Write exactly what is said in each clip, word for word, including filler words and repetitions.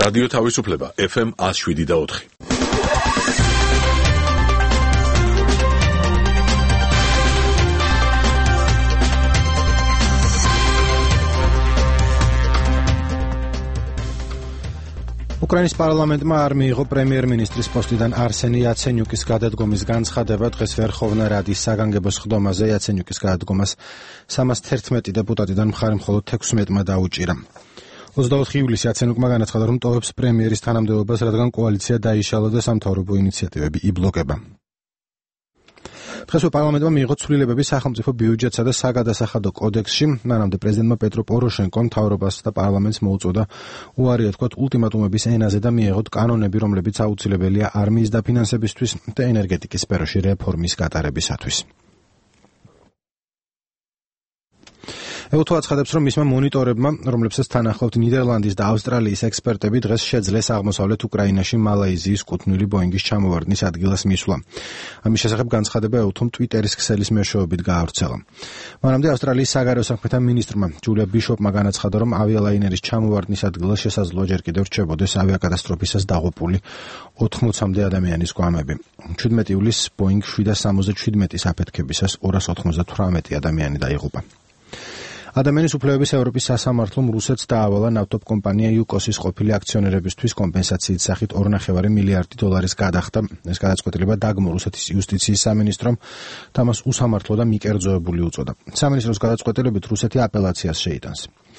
რადიო თავისუფლება ეფ ემ one oh seven და four. უკრაინის პარლამენტმა არ მიიღო პრემიერ-მინისტრის პოსტიდან არსენი იაცენიუკის გადადგომის განცხადება. დღეს ვერხოვნა რადის საგანგებო სხდომაზე იაცენიუკის გადადგომას სამას თერთმეტი დეპუტატიდან მხარი მხოლოდ თექვსმეტმა დაუჭირა. ოცდაოთხი ივლისს იაცენიუკმა განაცხადა, რომ ტოვებს პრემიერის თანამდებობას, რადგან კოალიცია დაიშალა და სამთავრობო ინიციატივები იბლოკება. დღესვე პარლამენტმა მიიღო ცვლილებები სახელმწიფო ბიუჯეტსა და საგადასახადო კოდექსში. მანამდე პრეზიდენტმა პეტრო პოროშენკომ მთავრობას და პარლამენტს მოუწოდა უარი ეთქვათ ულტიმატუმების ენაზე და მიეღოთ კანონები, რომლებიც აუცილებელია არმიის დაფინანსებისთვის და ენერგეტიკის სფეროში რეფორმის გატარებისათვის. ევთო აცხადებს, რომ მისმა მონიტორებმა, რომლებსაც თან ახლავთ ნიდერლანდის და ავსტრალიის ექსპერტები, დღეს შეძლეს აღმოსავლეთ უკრაინაში მალაიზიის კუთვნილი ბოინგის ჩამოვარდნის ადგილას მისვლა. ამის შესახებ განცხადება ევთომ ტვიტერის ქსელის მეშვეობით გაავრცელა. მანამდე ავსტრალიის საგარეო საქმეთა მინისტრმა ჯულია ბიშოპმა განაცხადა, რომ ავიალაინერის ჩამოვარდნის ადგილას შესაძლოა ჯერ კიდევ რჩებოდეს ავიაკატასტროფისას დაღუპული ოთხმოცამდე ადამიანის გვამები. შვიდმეტი ივლისს ბოინგ შვიდას სამოცდაშვიდმეტის აფეთქებისას ორას ოთხმოცდათვრამეტი ადამიანი დაიღუპა. ადამიანის უფლებების ევროპის სასამართლომ რუსეთს დაავალა ნავთობ კომპანია იუკოსის ყოფილი აქციონერებისთვის კომპენსაციის სახით ორი კoma პέντε მილიარდი დოლარის გადახდა. ეს გადაწყვეტილება დაგმო რუსეთის იუსტიციის სამინისტრომ და მას უსამართლო და მიკერძოებული უწოდა. სამინისტროს გადაწყვეტილებით რუსეთი აპელაციას შეიტანს.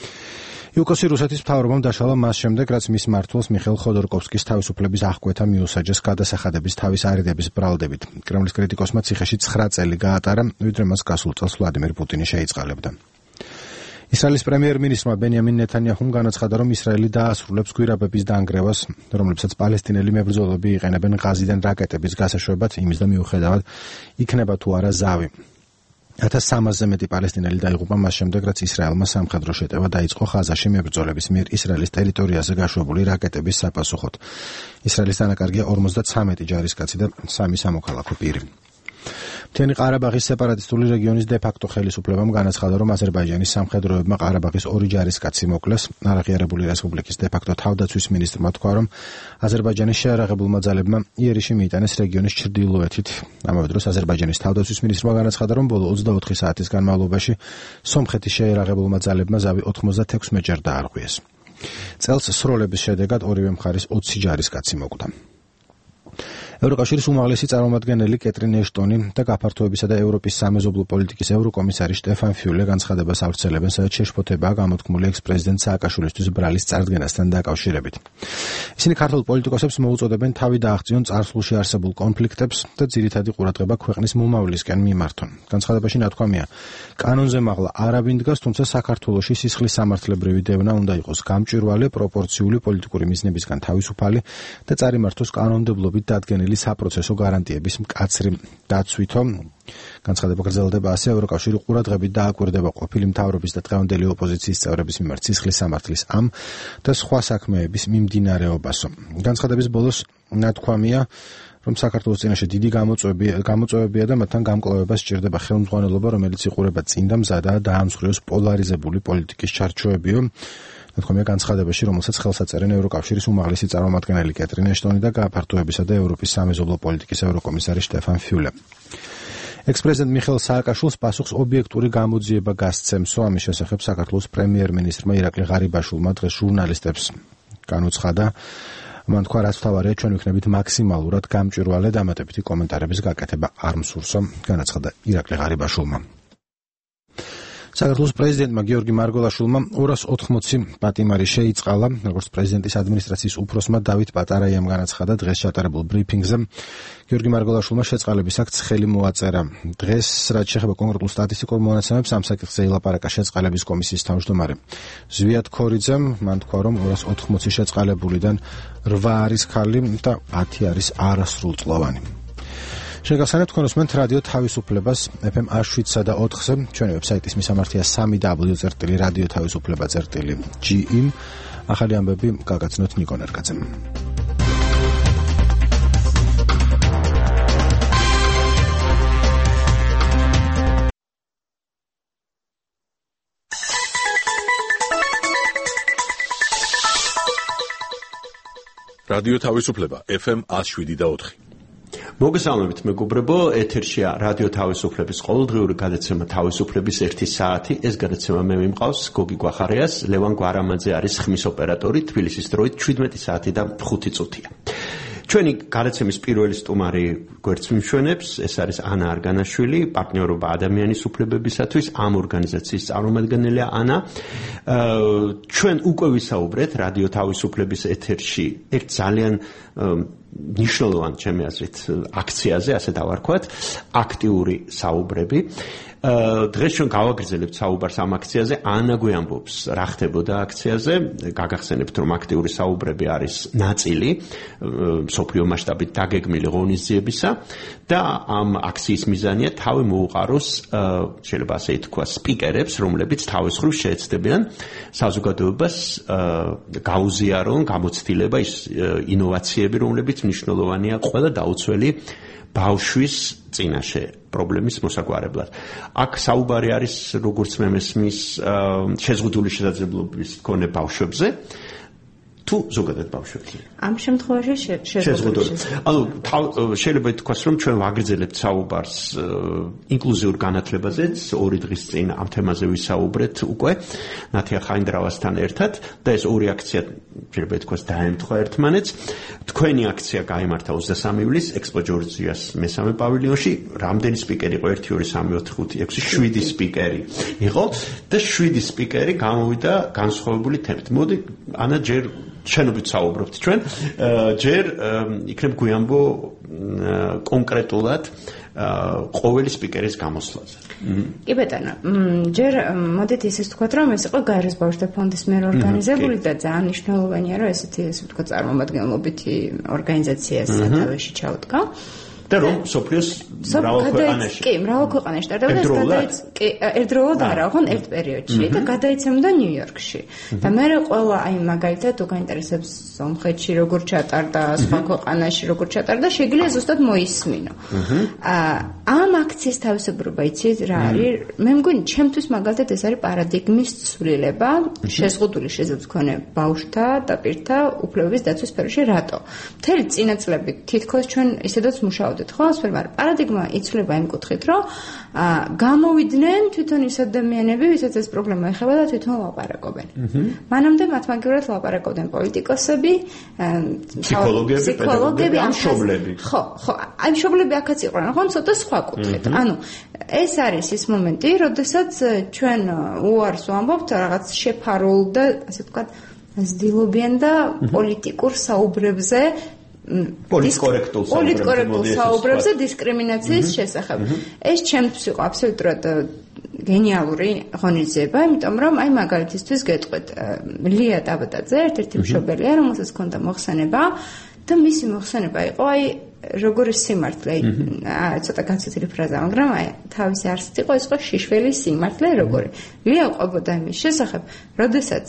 იუკოსი რუსეთის მთავრობამ დაშალა მას შემდეგ, რაც მის მმართველს მიხეილ ხოდორკოვსკის თავისუფლების აღკვეთა მიუსაჯეს გადასახადების თავის არიდების ბრალდებით. კრემლის კრიტიკოსმა ციხეში ცხრა წელი გაატარა, ვიდრე მას გასულ წელს ვლადიმერ პუტინი შეიწყალებდა. ისრაელის პრემიერ-მინისტრმა ბენიამინ ნეთანიაჰუმ განაცხადა, რომ ისრაელი დაასრულებს გვირაბების დანგრევას, რომლებსაც პალესტინელი მებრძოლები იყენებენ ღაზიდან რაკეტების გასაშვებად, იმის და მიუხედავად იქნება თუ არა ზავი. ათას სამასზე მეტი პალესტინელი დაიღუპა მას შემდეგ, რაც ისრაელმა სამხედრო შეტევა დაიწყო ღაზაში მებრძოლების მიერ ისრაელის ტერიტორიაზე გაშვებული რაკეტების საპასუხოდ. ისრაელის დანაკარგია ორმოცდათვრამეტი ჯარისკაცი და სამი სამოქალაქო პირი. მთიანი ყარაბაღის სეპარატისტული რეგიონის დე-ფაქტო ხელისუფლებამ განაცხადა, რომ აზერბაიჯანის სამხედროებმა ყარაბაღის ორი ჯარისკაცი მოკლეს. არაღიარებული რესპუბლიკის დე-ფაქტო თავდაცვის მინისტრმა თქვა, რომ აზერბაიჯანის შეიარაღებულმა ძალებმა იერიში მიიტანეს რეგიონის ჩრდილოეთით. ამავე დროს აზერბაიჯანის თავდაცვის მინისტრმა განაცხადა, რომ ბოლო ოცდაოთხი საათის განმავლობაში სომხეთის შეიარაღებულმა ძალებმა ზავი ოთხმოცდათექვსმეტ ჯერ დაარღვიეს. წელს სროლების შედეგად ორივე მხარის ოცი ჯარისკაცი მოკვდა. ევროკავშირის უმაღლესი წარმომადგენელი კეტრინ ეშტონი და გაფართოებისა და ევროპის სამეზობლო პოლიტიკის ევროკომისარი შტეფან ფიულე განცხადებას ავრცელებენ, სადაც შეშფოთებაა გამოთქმული ექს-პრეზიდენტ სააკაშვილისთვის ბრალის წარდგენასთან დაკავშირებით. ისინი ქართულ პოლიტიკოსებს მოუწოდებენ თავი დააღწიონ წარსულში არსებულ კონფლიქტებს და ძირითადი ყურადღება ქვეყნის მომავლისკენ მიმართონ. განცხადებაში ნათქვამია, კანონზე მაღლა არავინ დგას, თუმცა საქართველოში სისხლის სამართლებრივი დევნა უნდა იყოს გამჭვირვალე, პროპორციული პოლიტიკური მიზნებისგან თავისუფალი და წარიმართოს კანონმდებლობით დადგენილი საპროცესო გარანტიების მკაცრი დაცვითო. განცხადება გრძელდება ასე, ევროკავშირი ყურადღებით დააკვირდება ყოფილი მთავრობის და დღევანდელი ოპოზიციის წევრების მიმართ სისხლის სამართლის ამ და სხვა საქმეების მიმდინარეობასო. განცხადების ბოლოს ნათქვამია, რომ საქართველოს წინაშე დიდი გამოწვევებია და მათთან გამკლავებას სჭირდება ხელმძღვანელობა, რომელიც იყურება წინ და მზადაა დაამსხვრიოს პოლარიზებული პოლიტიკის ჩარჩოებიო. ნათქვამია განცხადებაში, რომელსაც ხელს აწერენ ევროკავშირის უმაღლესი წარმომადგენელი კეტრინ ეშტონი და გაფართოებისა და ევროპის სამეზობლო პოლიტიკის ევროკომისარი შტეფან ფიულე. ექს-პრეზიდენტ მიხეილ სააკაშვილს პასუხს ობიექტური გამოძიება გასცემსო. ამის შესახებ საქართველოს პრემიერ-მინისტრმა ირაკლი ღარიბაშვილმა დღეს ჟურნალისტებს განუცხადა. მან თქვა, რაც თავარია, ჩვენ ვიქნებით მაქსიმალურად გამჭვირვალე დამატებითი კომენტარების გაკეთება არ მსურსო, განაცხადა ირაკლი ღარიბაშვილმა. საქართველოს პრეზიდენტმა გიორგი მარგველაშვილმა ორას ოთხმოცი პატიმარი შეიწყალა, როგორც პრეზიდენტის ადმინისტრაციის უფროსმა დავით პატარაიამ განაცხადა დღეს ჩატარებულ ბრიფინგზე. გიორგი მარგველაშვილმა შეწყალების აქტს ხელი მოაწერა. დღეს, რაც შეეხება კონკრეტულ სტატისტიკურ მონაცემებს, ამ საკითხზე ილაპარაკა შეწყალების კომისიის თავმჯდომარე ზვიად ქორიძემ. მან თქვა, რომ ორას ოთხმოცი შეწყალებულიდან რვა არის ქალი და ათი არის არასრულწლოვანი. შეგახსენებთ, თქვენ უსმენთ რადიო თავისუფლებას ეფ ემ one oh seven და ოთხზე, ჩვენი ვებსაიტის მისამართია სამი დაბლიუ წერტილი რადიო თავისუფლება წერტილი ჯი იმ. ახალი ამბები გაგაცნოთ ნიკო ნერგაძემ. რადიო თავისუფლება ეფ ემ one oh seven point four. მოგესალმებით მეგობრებო, ეთერშია რადიო თავისუფლების ყოველდღიური გადაცემა თავისუფლების ერთი საათი. ეს გადაცემა მე მიმყავს გოგი გვახარიას, ლევან გვარამაძე არის ხმის ოპერატორი, თბილისის დროით შვიდმეტი საათი და ხუთი წუთია. ჩვენი გადაცემის პირველი სტუმარი გვერდს მიმშვენებს, ეს არის ანა არგანაშვილი, პარტნიორობა ადამიანის უფლებებისათვის, ამ ორგანიზაციის წარმომადგენელია ანა. ჩვენ უკვე ვისაუბრეთ რადიო თავისუფლების ეთერში ერთ ძალიან ნიშნულოვან ჩემი აზრით აქციაზე, ასე დავარქვათ, აქტიური საუბრები. დღეს ჩვენ გავაგრძელებთ საუბარს ამ აქციაზე. ანა გვიამბობს რა ხდებოდა აქციაზე. გაგახსენებთ რომ აქტიური საუბრები არის ნაწილი მსოფლიო მასშტაბით დაგეგმილი ღონისძიებისა და ამ აქციის მიზანია თავი მოუყაროს, შეიძლება ასე ითქვა, სპიკერებს, რომლებიც თავის მხრივ შეეცდებიან საზოგადოებას გაუზიარონ, გამოცდილება ის ინოვაციები, რომლებიც მნიშვნელოვანია ყველა დაუცველი ბავშვის წინაშე პრობლემის მოსაგვარებლად. აქ საუბარი არის, როგორც მე მესმის, შეზღუდული შესაძლებლობის მქონე ბავშვებზე თუ ზოგადად ბავშვებზე. ამ შემთხვევაში შეზღუდული. ანუ შეიძლება ითქვას, რომ ჩვენ ვაგრძელებთ საუბარს ინკლუზიურ განათლებაზეც, ორი დღის წინ ამ თემაზე ვისაუბრეთ უკვე ნათია ხაინდრავასთან ერთად და ეს ორი აქცია შეიძლება ითქვას დაემთხვა ერთმანეთს. თქვენი აქცია გაიმართა ოცდასამი ივლისს ექსპო ჯორჯიას მესამე პავილიონში. რამდენი სპიკერი იყო? ერთი, ორი, სამი, ოთხი, ხუთი, ექვსი, შვიდი სპიკერი იყო და შვიდი სპიკერი გამოვიდა განსხვავებული თემით. მოდი ანა ჯერ შენობით საუბრობთ ჩვენ, ჯერ იქნებ გვიამბო კონკრეტულად ყოველი სპიკერის გამოსვლაზე. კი ბატონო, ჯერ მოდით ისე ვთქვათ, რომ ეს იყო გაეროს ბავშვთა ფონდის მიერ ორგანიზებული და ძალიან მნიშვნელოვანია, რომ ესეთი, ესე ვთქვათ, წარმომადგენლობითი ორგანიზაცია სათავეში ჩაუდგა. და რომ სოფლიოს მრავალ ქვეყანაში. კი, მრავალ ქვეყანაში ტარდებოდა ეს გადაიც, კი, ერთდროულად არა, ხო, ერთ პერიოდში და გადაიცემდა ნიუ-იორკში. და მე ყველა აი მაგალითად თუ გაინტერესებს სომხეთში როგორ ჩატარდა, სხვა ქვეყანაში როგორ ჩატარდა, შეგვიძლია ზუსტად მოისმინო. ამ აქციის თავისებურება იცით რა არის? მე მგონი ჩემთვის მაგალითად ეს არის პარადიგმის ცვლილება შეზღუდული შესაძლებლობის მქონე ბავშვთა და პირთა უფლებების დაცვის სფეროში. რატო? მთელი წინა წლები თითქოს ჩვენ ისედაც მუშაობთ ხო, მაგრამ პარადიგმა იცვლება იმ კუთხით, რომ გამოვიდნენ თვითონ ის ადამიანები, ვისაც ეს პრობლემა ეხება და თვითონ ლაპარაკობენ. მანამდე მათ მაგივრად ლაპარაკობდნენ პოლიტიკოსები, ფსიქოლოგები, პედაგოგები, ან მშობლები. ხო, ხო, აი მშობლები აქაც იყვნენ, ხო, ცოტა სხვა კუთხით. ანუ ეს არის ის მომენტი, როდესაც ჩვენ უარს ვამბობთ რაღაც შეფარულ და ასე ვთქვათ, ზდილობიან და პოლიტიკურ საუბრებზე პოლიტკორექტულ საუბრებზე დისკრიმინაციის შესახებ. ეს ჩემთვის იყო აბსოლუტურად გენიალური ღონისძიება, იმიტომ რომ აი მაგალითისთვის გეტყვით, ლია დაბადაძე, ერთ-ერთი მშობელია, რომელსაც ჰქონდა მოხსენება და მისი მოხსენება იყო აი როგორი სიმართლე, ცოტა განცდილი ფრაზა, მაგრამ აი თავისი არსით იყო, ის იყო შიშველის სიმართლე როგორი. ლია ყვებოდა იმის შესახებ, როდესაც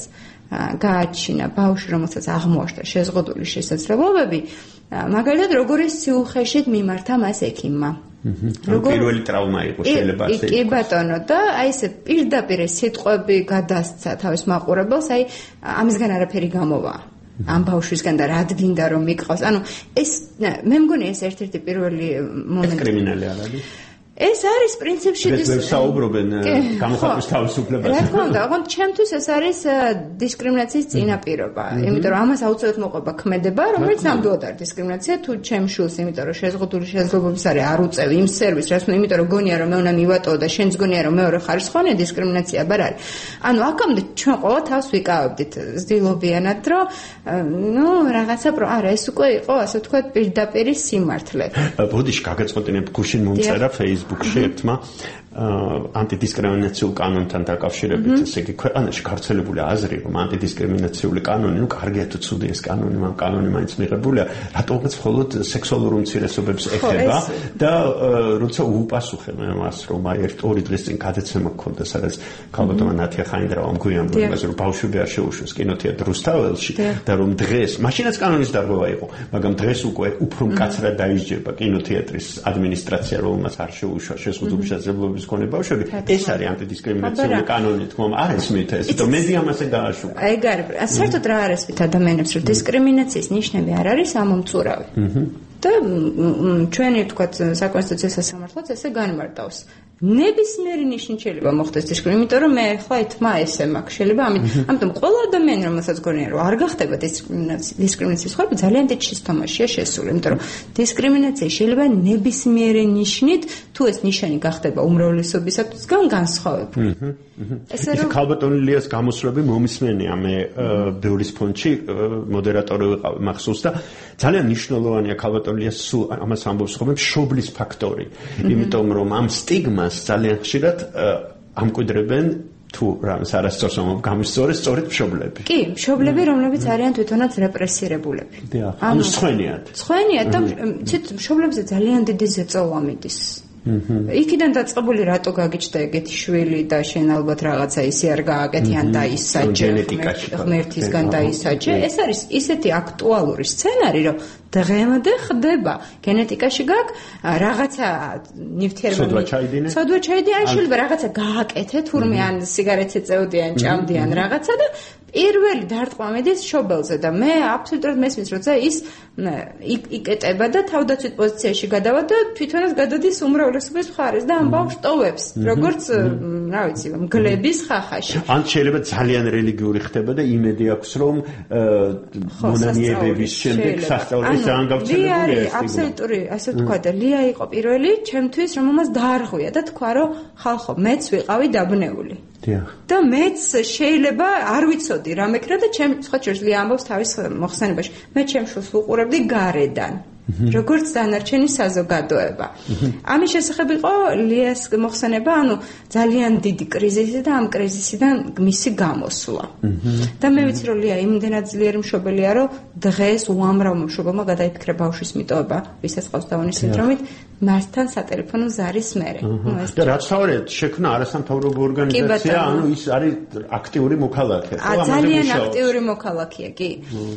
გააჩინა ბავშვი, რომელსაც აღმოაჩნდა შეზღუდული შესაძლებლობები, მაგალითად როგორი სიუხეშით მიმართა მას ექიმმა. პირველი ტრავმა იყო შეიძლება ასე. კი ბატონო, და აი ესე პირდაპირ სიტყვები გადასცა თავის მაყურებელს, აი ამისგან არაფერი გამოვა. ამ ბავშვისგან და რად გინდა რომ მიყავს. ანუ ეს მე მგონი ეს ერთ-ერთი პირველი მომენტი. კრიმინალი არ არის? ეს არის პრინციპში საუბრობენ გამოხატვის თავისუფლებაზე. რა თქმა უნდა, ოღონდ ჩემთვის ეს არის დისკრიმინაციის წინაპირობა, იმიტომ რომ ამას აუცილებლად მოყვება ქმედება, რომელიც ნამდვილად არის დისკრიმინაცია თუ ჩემ შულს, იმიტომ რომ შეზღუდული შესაძლებლობების არის არ უწევი იმ სერვისს, რაც მე იმიტომ რომ გონია რომ მე უნდა მივატოვო და შენც გონია რომ მეორე ხარისხოვანია დისკრიმინაცია აბარ არის. ანუ აქამდე ჩვენ ყველა თავს ვიკავებდით ზდილობიანად, რომ ნუ რაღაცა არა, ეს უკვე იყო ასე ვთქვათ პირდაპირ სიმართლე. ბოდიში გაგაწყვეტინებ გუშინ მომწერა Facebook-ში ერთმა ანტიდისკრიმინაციულ კანონთან დაკავშირებით, ესე იგი ქვეყანაში გავრცელებული აზრი, რომ ანტიდისკრიმინაციული კანონი, ნუ კარგია თუ ცუდი ეს კანონი, მაგრამ კანონი მაინც მიღებულია, რატომაც მხოლოდ სექსუალურ უმცირესობებს ეხება და როცა უპასუხე მე მას, რომ აი ერთ ორი დღის წინ გადაცემა გქონდა, სადაც ქალბატონმა ნათია ხაინდრავამ გვიამბა იმაზე, რომ ბავშვები არ შეუშვეს კინოთეატრ რუსთაველში და რომ დღეს, მაშინაც კანონის დარღვევა იყო, მაგრამ დღეს უკვე უფრო მკაცრად დაისჯება კინოთეატრის ადმინისტრაცია, რომელმაც არ შეუშვა შეზღუდული შესაძლებლობის მოგზაურობის მქონე ბავშვები, ეს არის ანტიდისკრიმინაციული კანონი, თქმა უნდა, არ ესმით ეს, რომ მე ამაზე გააშუქა. ეგ არის, საერთოდ რა არის ვით ადამიანებს, რომ დისკრიმინაციის ნიშნები არ არის ამომწურავი. და ჩვენი თქვა საკონსტიტუციო სასამართლოც ესე განმარტავს. ნებისმიერი ნიშნით შეიძლება მოხდეს დისკრიმინაცია, იმიტომ რომ მე ახლა ეთმა ესე მაქვს. შეიძლება ამით, ამიტომ ყველა ადამიანი, რომელსაც გონია, რომ არ გახდება დისკრიმინაციის ხარბი, ძალიან დიდ შეცდომაშია შესული, იმიტომ რომ დისკრიმინაცია შეიძლება ნებისმიერი ნიშნით, თუ ეს ნიშანი გახდება უმრავლესობისათვის განსხვავებული. ესე რომ ქალბატონი ლიას გამოსვლები მომისმენია მე ბევრის ფონდში მოდერატორი ვიყავი მახსოვს და ძალიან მნიშვნელოვანია ქალბატონი ლიას სულ ამას ამბობს ხოლმე მშობლის ფაქტორი. იმიტომ რომ ამ სტიგმას ძალიან ხშირად ამკვიდრებენ თუ რამის არასწორს ამბობ გამოსწორეს სწორედ მშობლები. კი, მშობლები, რომლებიც არიან თვითონაც რეპრესირებულები. დიახ, ანუ სხვენიათ. სხვენიათ და ცით მშობლებზე ძალიან დიდი ზეწოლა მიდის. იქიდან დაწყებული რატო გაგიჩნდა ეგეთი შვილი და შენ ალბათ რაღაცა ისე არ გააკეთე ან დაისაჯე ღმერთისგან დაისაჯე. ეს არის ისეთი აქტუალური სცენარი, რომ დღემდე ხდება. გენეტიკაში გაქვს რაღაცა ნივთიერებანი. სოდვა ჩაიდინე, შეიძლება რაღაცა გააკეთე, თურმე ან სიგარეტს ეწეოდიან, ჭამდიან რაღაცა და პირველი დარტყმა მიდის მშობელზე და მე აბსოლუტურად მესმის, როცა ის იკეტება და თავდაცვით პოზიციაში გადავა და თვითონაც გადადის უმრავლესობის მხარეს და ამ ბავშვს ტოვებს, როგორც რა ვიცი, მგლების ხახაში. ან შეიძლება ძალიან რელიგიური ხდება და იმედი აქვს, რომ მონანიებების შემდეგ სასწაულს ძალიან გავრცელებულია ეს. აბსოლუტური, ასე ვთქვა და ლია იყო პირველი ჩემთვის, რომელმაც დაარღვია და თქვა, რომ ხალხო, მეც ვიყავი დაბნეული. და მეც შეიძლება არ ვიცოდი რა მეკრა და ჩემ სხვა შორის ლია ამბობს თავის მოხსენებაში. მე ჩემ შულს ვუყურებდი გარედან. როგორც დანარჩენი საზოგადოება. ამის შესახებ იყო ლიას მოხსენება, ანუ ძალიან დიდი კრიზისი და ამ კრიზისიდან მისი გამოსვლა. და მე ვიცი რომ ლია იმდენად ძლიერი მშობელია, რომ დღეს უამრავმა მშობელმა გადაიფიქრა ბავშვის მიტოვება, ვისაც ყავს დაუნის სინდრომით, მასთან სატელეფონო ზარის მერე. და რაც თავად შექმნა არასამთავრობო ორგანიზაცია, ანუ ის არის აქტიური მოქალაქე. ძალიან აქტიური მოქალაქეა, კი.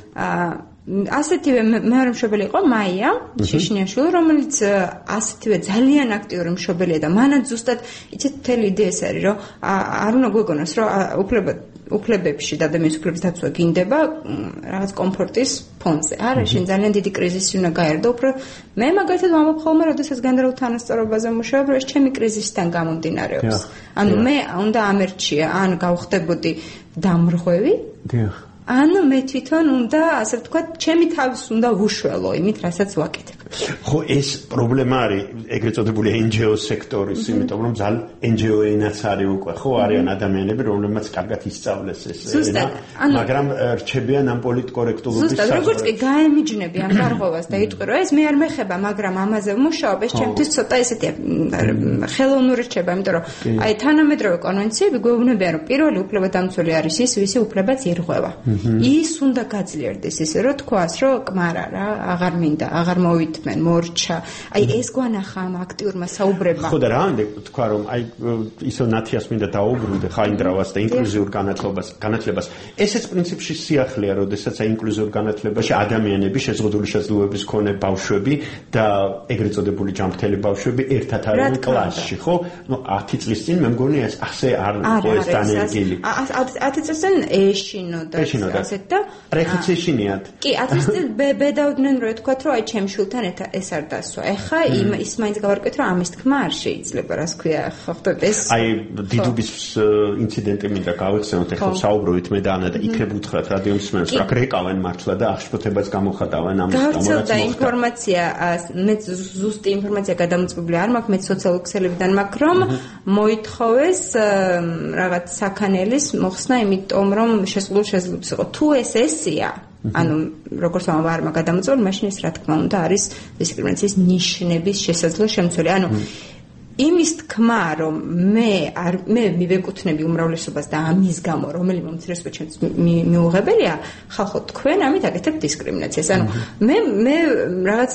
აა ასეთივე მეორე მშობელი იყო მაია შიშნიაშვილი, რომელიც ასეთივე ძალიან აქტიური მშობელია და მანაც ზუსტად იცით მთელი იდეა ეს არის, რომ არ უნდა გვეგონოს, რომ უფლება უფლებებში და ადამიანის უფლების დაცვა გინდება რაღაც კომფორტის ფონზე. არა, შენ ძალიან დიდი კრიზისი უნდა გაერდო, უფრო მე მაგალითად ვამბობ ხოლმე, როდესაც გენდერულ თანასწორობაზე მუშაობ, რომ ეს ჩემი კრიზისიდან გამომდინარეობს. ანუ მე უნდა ამერჩია, ან გავხდებოდი დამრღვევი. დიახ. ანუ მე თვითონ უნდა, ასე ვთქვათ, ჩემი თავის უნდა ვუშველო იმით, რასაც ვაკეთებ. ხო, ეს პრობლემა არის ეგრეთ წოდებული εν ჯი ო სექტორის, იმიტომ რომ ძალ εν ჯი ო ენაც არის უკვე, ხო, არიან ადამიანები, რომლებმაც კარგად ისწავლეს ეს ენა, მაგრამ რჩებიან ამ პოლიტკორექტულობის ზუსტად, როგორც კი გაემიჯნები ამ გარღვევას და იტყვი, რომ ეს მე არ მეხება, მაგრამ ამაზე ვმუშაობ, ეს ჩემთვის ცოტა ესეთი ხელოვნური რჩება, იმიტომ რომ აი თანამედროვე კონვენციები გვეუბნებიან, რომ პირველი უფლებადამცველი არის ის, ვისი უფლებაც ირღვევა. ის უნდა გაძლიერდეს, ისე რომ თქვას, რომ კმარა რა, აღარ მინდა, აღარ მოვით მორჩა. აი ეს გვანახა ამ აქტიურმა საუბრებმა. ხო და რა ამდე თქვა რომ აი ისო ნათიას მინდა დაუბრუნდე ხაინდრავას და ინკლუზიურ განათლებას, განათლებას. ესეც პრინციპში სიახლეა, როდესაც აი ინკლუზიურ განათლებაში ადამიანები შეზღუდული შესაძლებლობების მქონე ბავშვები და ეგრეთ წოდებული ჯანმრთელი ბავშვები ერთად არიან კლასში, ხო? ნუ ათი წლის წინ მე მგონი ეს ასე არ იყო ეს დანერგილი. ათი წლის წინ ეშინოდა ასეთ და რეხიც ეშინიათ. კი, ათი წლის ბედავდნენ რომ თქვათ რომ აი ჩემ შულთან ეს არ დასვა. ეხა ის მაინც გავარკვეთ რომ ამის თქმა არ შეიძლება, რას ქვია, ხო ხდება ეს. აი დიდუბის ინციდენტი მინდა გავიხსენოთ, ეხლა საუბრობთ მე და ანა და იქნებ უთხრათ რადიო მსმენელს, რა გრეკავენ მართლა და აღშფოთებას გამოხატავენ ამის გამო. გავრცელდა ინფორმაცია, მე ზუსტი ინფორმაცია გადამოწმებული არ მაქვს, მე სოციალურ ქსელებიდან მაქვს, რომ მოითხოვეს რაღაც საქანელის მოხსნა, იმიტომ რომ შესაძლოა შესაძლოა იყო. თუ ეს ესია, ანუ როგორც ამბარმა გადამოწმებული, მაშინ ეს რა თქმა უნდა არის დისკრიმინაციის ნიშნების შესაძლო შემცველი. ანუ იმის თქმა, რომ მე არ მე მივეკუთვნები უმრავლესობას და ამის გამო რომელიმე უმცირესობა ჩემს მიუღებელია, ხალხო თქვენ ამით აკეთებთ დისკრიმინაციას. ანუ მე მე რაღაც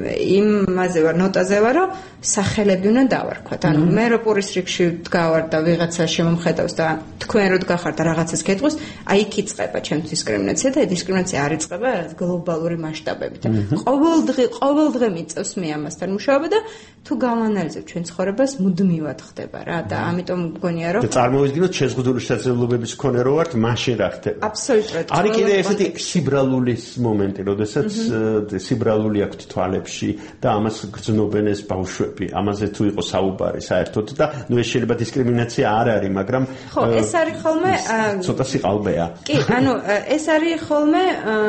იმაზე ვარ, ნოტაზე ვარ, რომ სახელები უნდა დავარქვათ. ანუ მე რო პურის რიგში ვდგავარ და ვიღაცა შემომხედავს და თქვენ რო დგახართ და რაღაცას გეტყვის, აი იქ იწყება ჩემს დისკრიმინაცია და დისკრიმინაცია არ იწყება გლობალური მასშტაბებით. ყოველდღე ყოველდღე მიწევს მე ამასთან მუშაობა და თუ გავანალიზებ ჩვენ მოგზაურებას მუდმივად ხდება რა და ამიტომ მგონია რომ და წარმოვიდგინოთ შეზღუდული შესაძლებლობების მქონე რო ვართ მაშინ რა ხდება აბსოლუტურად არის კიდე ესეთი სიბრალულის მომენტი როდესაც სიბრალული აქვს თვალებში და ამას გრძნობენ ეს ბავშვები ამაზე თუ იყო საუბარი საერთოდ და ნუ ეს შეიძლება დისკრიმინაცია არ არის მაგრამ ხო ეს არის ხოლმე ცოტა სიყალბეა კი ანუ ეს არის ხოლმე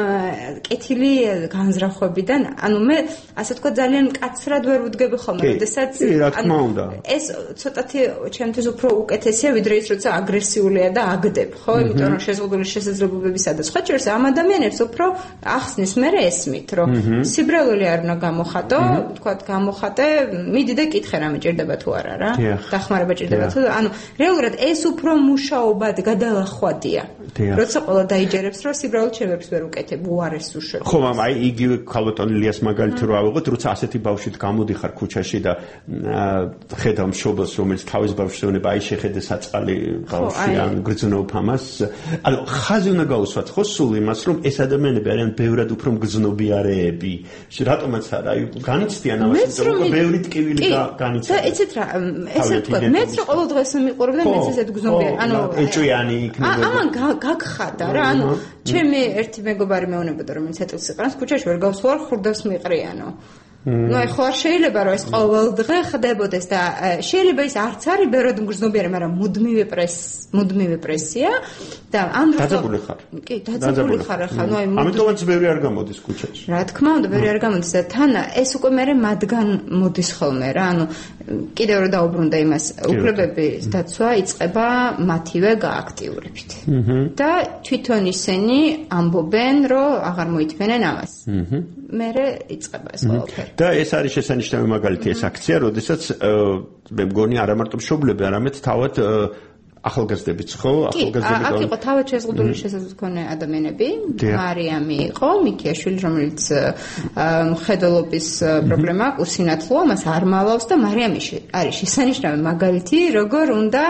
კეთილი განზრახვებიდან ანუ მე ასე თქვა ძალიან მკაცრად ვერ ვუდგები ხოლმე როდესაც ანუ ეს ცოტათი ჩემთვის უფრო უკეთესია ვიდრე ის როცა აგრესიულია და აგდებ ხო იმიტომ რომ შეზღუდული შესაძლებლობებისა და სხვა შორის ამ ადამიანებს უფრო ახსნის მე ესმით რომ სიბრალული არ უნდა გამოხატო თქვა გამოხატე მიდი და კითხე რა მეჭირდება თუ არა რა დახმარება ჭირდება თუ ანუ რეალურად ეს უფრო მუშაობად გადალახვადია როცა ყველა დაიჯერებს რომ სიბრალულ ჩემებს ვერ უკეთებ უარეს უშვებ ხო მამ აი იგივე ქალბატონ ილიას მაგალითი რო ავიღოთ როცა ასეთი ბავშვით გამოდიხარ ქუჩაში და ხედავ მშობელს რომელიც თავის ბავშვს ეუბნება აი შეხედე საწყალი ბავშვი ან გრძნობ ამას ანუ ხაზი უნდა გაუსვათ ხო სულ იმას რომ ეს ადამიანები არიან ბევრად უფრო მგრძნობიარეები რატომაც არა აი განიცდიან ამას რომ ბევრი ტკივილი განიცდიან და იცით რა ესე თქვა მეც რა ყოველ დღეს მიყურებ და მეც ესეთ გრძნობიარე ანუ ეჭვიანი იქნება ამან გაგხადა რა ანუ ჩემი ერთი მეგობარი მეუბნებოდა რომ ინცეტილს იყენს ქუჩაში ვერ გავსვარ ხურდავს მიყრიანო ну აი ხო არ შეიძლება რომ ეს ყოველ დღე ხდებოდეს და შეიძლება ის არც არის ბევრად მგრძნობიარე მაგრამ მუდმივი პრეს მუდმივი პრესია და ამ დროს დაძაბული ხარ კი დაძაბული ხარ ახლა ну აი ამიტომაც ბევრი არ გამოდის ქუჩაში რა თქმა უნდა ბევრი არ გამოდის და თან ეს უკვე მე მათგან მოდის ხოლმე რა ანუ კიდევ რომ დაუბრუნდა იმას უფლებების დაცვა იწყება მათივე გააქტიურებით და თვითონ ისინი ამბობენ რომ აღარ მოითმენენ ამას მე იწყება ეს ყველაფერი და ეს არის შესანიშნავი მაგალითი ეს აქცია, როდესაც მე მგონი არა მარტო მშობლები, არამედ თავად ახალგაზრდებიც ხო? ახალგაზრდები. აქ იყო თავად შეზღუდული შესაძლებლობების მქონე ადამიანები, მარიამი იყო, მიქიაშვილი, რომელიც მხედველობის პრობლემა აქვს, უსინათლოა, მას არ მალავს და მარიამი არის შესანიშნავი მაგალითი, როგორ უნდა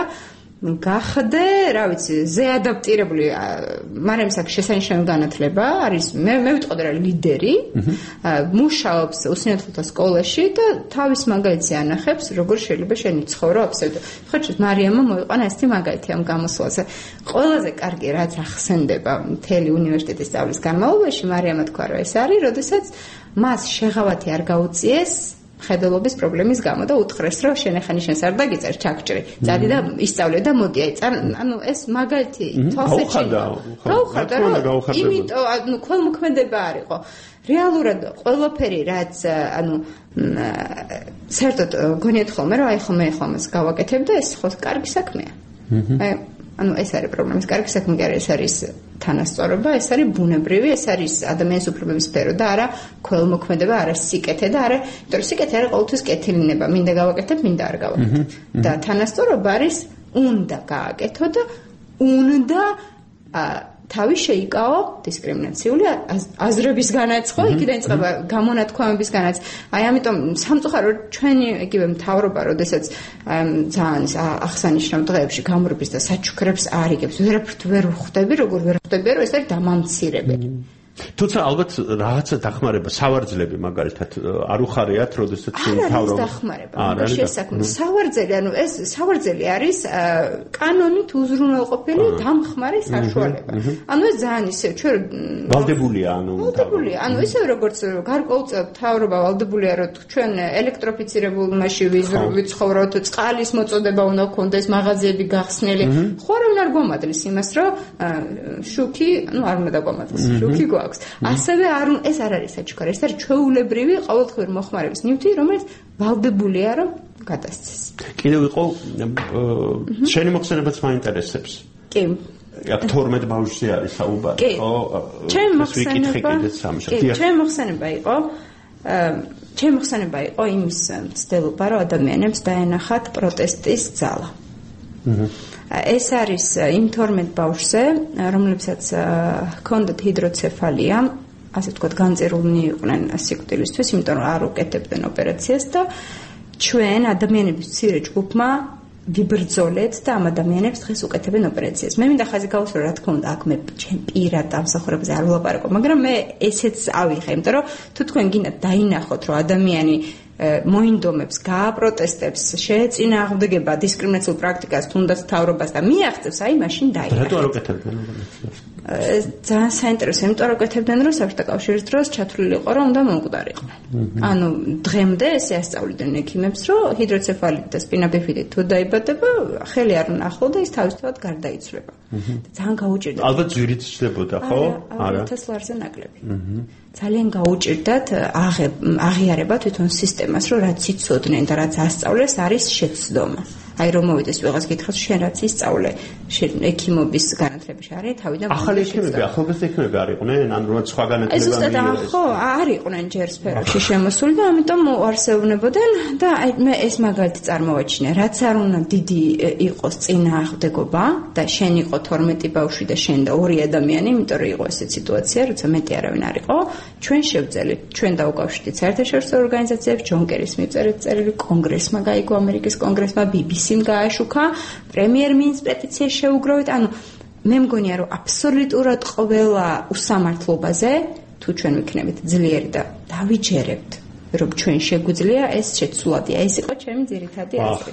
გახდე, რა ვიცი, ზეადაპტირებული მარიამის აქ შესანიშნავი განათლება არის მე მე ვიტყოდი რა ლიდერი მუშაობს უსინათლოთა სკოლაში და თავის მაგალითზე ანახებს როგორ შეიძლება შენი ცხოვრება აბსოლუტურად ხოჭ მარიამმა მოიყვანა ესეთი მაგალითი ამ გამოსვლაზე ყველაზე კარგი რაც ახსენდება მთელი უნივერსიტეტის სწავლის განმავლობაში მარიამმა თქვა რომ ეს არის როდესაც მას შეღავათი არ გაუწიეს ხედელობის პრობლემის გამო და უთხრეს რომ შენახანი შენს არ დაგიწერ ჩაქჭრი. წადი და ისწავლე და მოდი აი წარ ანუ ეს მაგალითი თვალსაჩინო. გაუხარდა რომ იმიტომ ანუ ქველმოქმედება არისო. რეალურად ყველაფერი რაც ანუ საერთოდ გონიათ ხოლმე რომ აი ხომ მე ხომ ეს გავაკეთებ და ეს ხო კარგი საქმეა. აი ანუ ეს არის პრობლემის კარგი საქმე კი არა ეს არის თანასწორობა ეს არის ბუნებრივი ეს არის ადამიანის უფლებების სფერო და არა ქველმოქმედება არა სიკეთე და არა იმიტომ რომ სიკეთე არის ყოველთვის კეთილინება მინდა გავაკეთებ მინდა არ გავაკეთებ და თანასწორობა არის უნდა გააკეთო და უნდა თავი შეიკავო დისკრიმინაციული აზრებისგანაც ხო იქიდან იწყება გამონათქვამებისგანაც აი ამიტომ სამწუხარო ჩვენი იგივე მთავრობა როდესაც ძალიან აღსანიშნავ დღეებში გამრუბის და საჩუქრებს არიგებს ვერაფრით ვერ ვხვდები როგორ ვერ ვხვდები რომ ეს არის დამამცირებელი თუმცა ალბათ რაღაცა დახმარება სავარძლები მაგალითად არ უხარიათ როდესაც მთავრობა არ დახმარება არა შესაქმე სავარძელი ანუ ეს სავარძელი არის კანონით უზრუნველყოფილი დამხმარე საშუალება ანუ ეს ძალიან ისე ჩვენ ვალდებულია ანუ ვალდებულია ანუ ისე როგორც გარკვეულწილად მთავრობა ვალდებულია რომ ჩვენ ელექტროფიცირებულ მასში ვიცხოვროთ წყალის მოწოდება უნდა გქონდეს მაღაზიები გახსნილი ხო არ უნდა გვამადლის იმას რომ შუქი ანუ არ უნდა დაგვამადლის შუქი გვაქვს ასევე არ ეს არ არის საჩუქარი ეს არის ჩვეულებრივი ყოველდღიური მოხმარების ნივთი რომელიც ვალდებულია რომ გადასცეს კიდევ იყო შენი მოხსენებაც მაინტერესებს კი აქ თორმეტ ბავშვზე არის საუბარი ხო ჩემი მოხსენება კი ჩემი მოხსენება იყო ჩემი მოხსენება იყო იმის ცდილობა რომ ადამიანებს დაენახათ პროტესტის ძალა ეს არის იმ თორმეტ ბავშვზე, რომლებსაც ჰქონდათ ჰიდროცეფალია, ასე ვთქვათ, განწირულნი იყვნენ სიკვდილისთვის, იმიტომ რომ არ უკეთებდნენ ოპერაციას და ჩვენ ადამიანების მცირე ჯგუფმა ვიბრძოლეთ და ამ ადამიანებს დღეს უკეთებენ ოპერაციას. მე მინდა ხაზი გავუსვრო, რა თქმა უნდა, აქ მე ჩემ პირად ამსახურებაზე არ ვლაპარაკობ, მაგრამ მე ესეც ავიღე, იმიტომ რომ თუ თქვენ გინდათ დაინახოთ, რომ ადამიანი მოინდომებს, გააპროტესტებს, შეეწინააღმდეგება დისკრიმინაციულ პრაქტიკას თუნდაც მთავრობას და მიაღწევს, აი მაშინ დაიხარჯა. რატო არ უკეთებდნენ? ძალიან საინტერესო, იმიტომ რომ უკეთებდნენ, რომ საბჭოთა კავშირის დროს ჩათვლილი იყო, რომ უნდა მომკვდარიყვნენ. ანუ დღემდე ესე ასწავლიდნენ ექიმებს, რომ ჰიდროცეფალიტი და სპინაბიფიდი თუ დაიბადება, ხელი არ უნახო და ის თავისთავად გარდაიცვლება. ძალიან გაუჭირდა. ალბათ ძვირიც ჩდებოდა, ხო? არა. ათას ლარზე ნაკლები. ძალიან გაუჭირდათ აღიარება თვითონ სისტემას, რომ რაც იცოდნენ და რაც ასწავლეს, არის შეცდომა. აი რომ მოვიდეს ვიღაც გითხრას შენ რაც ისწავლე ექიმობის განათლებაში არის თავიდან ახალი ექიმები ახალგაზრდა ექიმები არ იყვნენ ან რომ სხვა განათლება მიიღეს ხო არ იყვნენ ჯერ სფეროში შემოსული და ამიტომ უარსევნებოდნენ და აი მე ეს მაგალითი წარმოვაჩინე რაც არ უნდა დიდი იყოს წინააღმდეგობა და შენ იყო თორმეტი ბავშვი და შენ და ორი ადამიანი იმიტომ რომ იყო ესეთ სიტუაცია როცა მეტი არავინ არ იყო ჩვენ შევძელით ჩვენ დაუკავშირდით საერთაშორისო ორგანიზაციებს ჯონ კერის მიწერეთ წერილი კონგრესმა გაიგო ამერიკის კონგრესმა ბი ბი სი-მ გააშუქა პრემიერ-მინისტრს პეტიცია შეუგროვეთ ანუ მე მგონია რომ აბსოლუტურად ყველა უსამართლობაზე თუ ჩვენ ვიქნებით ძლიერი და დავიჯერებთ რომ ჩვენ შეგვიძლია ეს შეცვლადია ეს იყო ჩემი ძირითადი აზრი.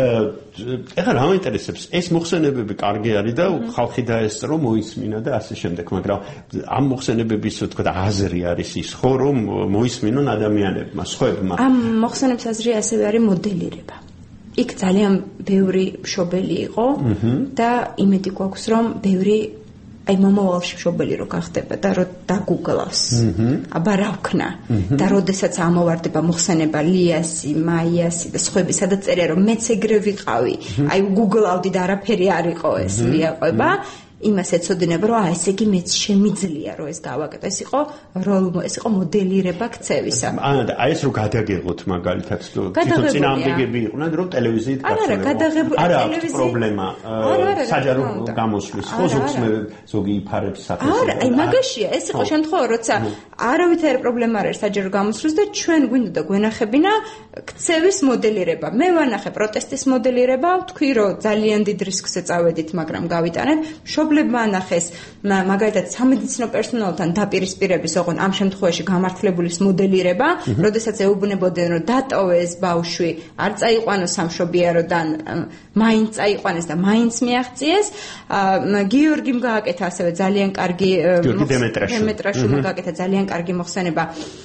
ეხლა რა მაინტერესებს ეს მოხსენებები კარგი არის და ხალხი დაესწრო მოისმინა და ასე შემდეგ მაგრამ ამ მოხსენებების თქო აზრი არის ის ხო რომ მოისმინონ ადამიანებმა სხვებმა ამ მოხსენების აზრი ასევე არის მოდელირება. იქ ძალიან ბევრი მშობელი იყო და იმედი გვაქვს რომ ბევრი აი მომავალში მშობელი რო გახდება და რო დაგუგლავს. აბა რა ვქნა და როდესაც ამოვარდება მოხსენება ლიასი, მაიასი და სხვები სადაც წერია რომ მეც ეგრე ვიყავი. აი გუგლავდი და არაფერი არ იყო ეს ლიაყვება. იმას ეცოდინებ რომ აი ესე იგი მეც შემიძლია რომ ეს გავაკეთო. ეს იყო როლ ეს იყო მოდელირება ქცევისა. ანუ აი ეს რო გადაგეღოთ მაგალითად თვითონ წინააღმდეგები იყვნენ რომ ტელევიზიით გასულა. არა, გადაღებული ტელევიზია. არა პრობლემა საჯარო გამოსვლის. ხო ზოგს მე ზოგი იფარებს საფესო. არა, აი მაგაშია ეს იყო შემთხვევა როცა არავითარი პრობლემა არ არის საჯარო გამოსვლის და ჩვენ გვინდა და გვენახებინა ქცევის მოდელირება. მე ვანახე პროტესტის მოდელირება, ვთქვი რომ ძალიან დიდ რისკს ეწავედით, მაგრამ გავიტანეთ. მშობლებმა ანახეს მაგალითად სამედიცინო პერსონალთან დაპირისპირების ოღონდ ამ შემთხვევაში გამართლებულის მოდელირება, როდესაც ეუბნებოდნენ რომ დატოვეს ბავშვი, არ წაიყვანოს სამშობიაროდან, მაინც წაიყვანეს და მაინც მიაღწიეს. გიორგიმ გააკეთა ასევე ძალიან კარგი დემეტრაშვილმა გააკეთა ძალიან კარგი მოხსენება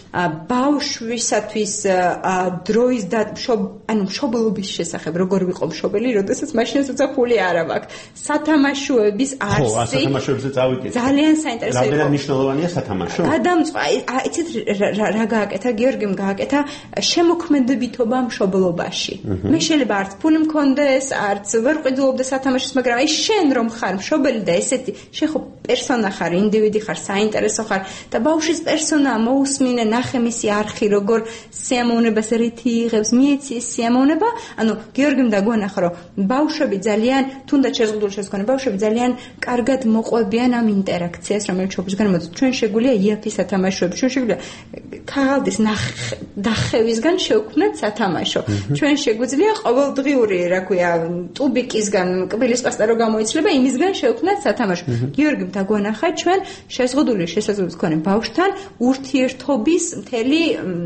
ბავშვისათვის დროის და ანუ მშობლობის შესახებ როგორ ვიყო მშობელი, როდესაც მაშინ უცახული არ აქვს. სათამაშოების ხო, სათამაშოებზე წავიდეთ. ძალიან საინტერესო იყო. რამდენად მნიშვნელოვანია სათამაშო? გადამწვა, იცით რა გააკეთა გიორგიმ გააკეთა შემოქმედებითობა მშობლობაში. მე შეიძლება არც ფული მქონდეს, არც ვერ ყიდულობდე სათამაშოს, მაგრამ აი შენ რომ ხარ მშობელი და ესეთი შენ ხო პერსონა ხარ, ინდივიდი ხარ, საინტერესო ხარ და ბავშვის პერსონა მოусმინე ნახე მისი არხი როგორ სიამოვნებას რითი იღებს, მიეცი სიამოვნება, ანუ გიორგიმ დაგვანახა რომ ბავშვები ძალიან თუნდაც შეზღუდული შეზღუდული ბავშვები ძალიან კარგად მოყვებიან ამ ინტერაქციას, რომელიც მშობლის განმოდის. ჩვენ შეგვიძლია იაფი სათამაშოები, ჩვენ შეგვიძლია ქაღალდის დახევისგან შევქმნათ სათამაშო. ჩვენ შეგვიძლია ყოველდღიური, რა ქვია, ტუბიკისგან კბილის პასტა რო გამოიცლება, იმისგან შევქმნათ სათამაშო. გიორგიმ დაგვანახა ჩვენ შეზღუდული შესაძლებლობის მქონე ბავშვთან ურთიერთობის მთელი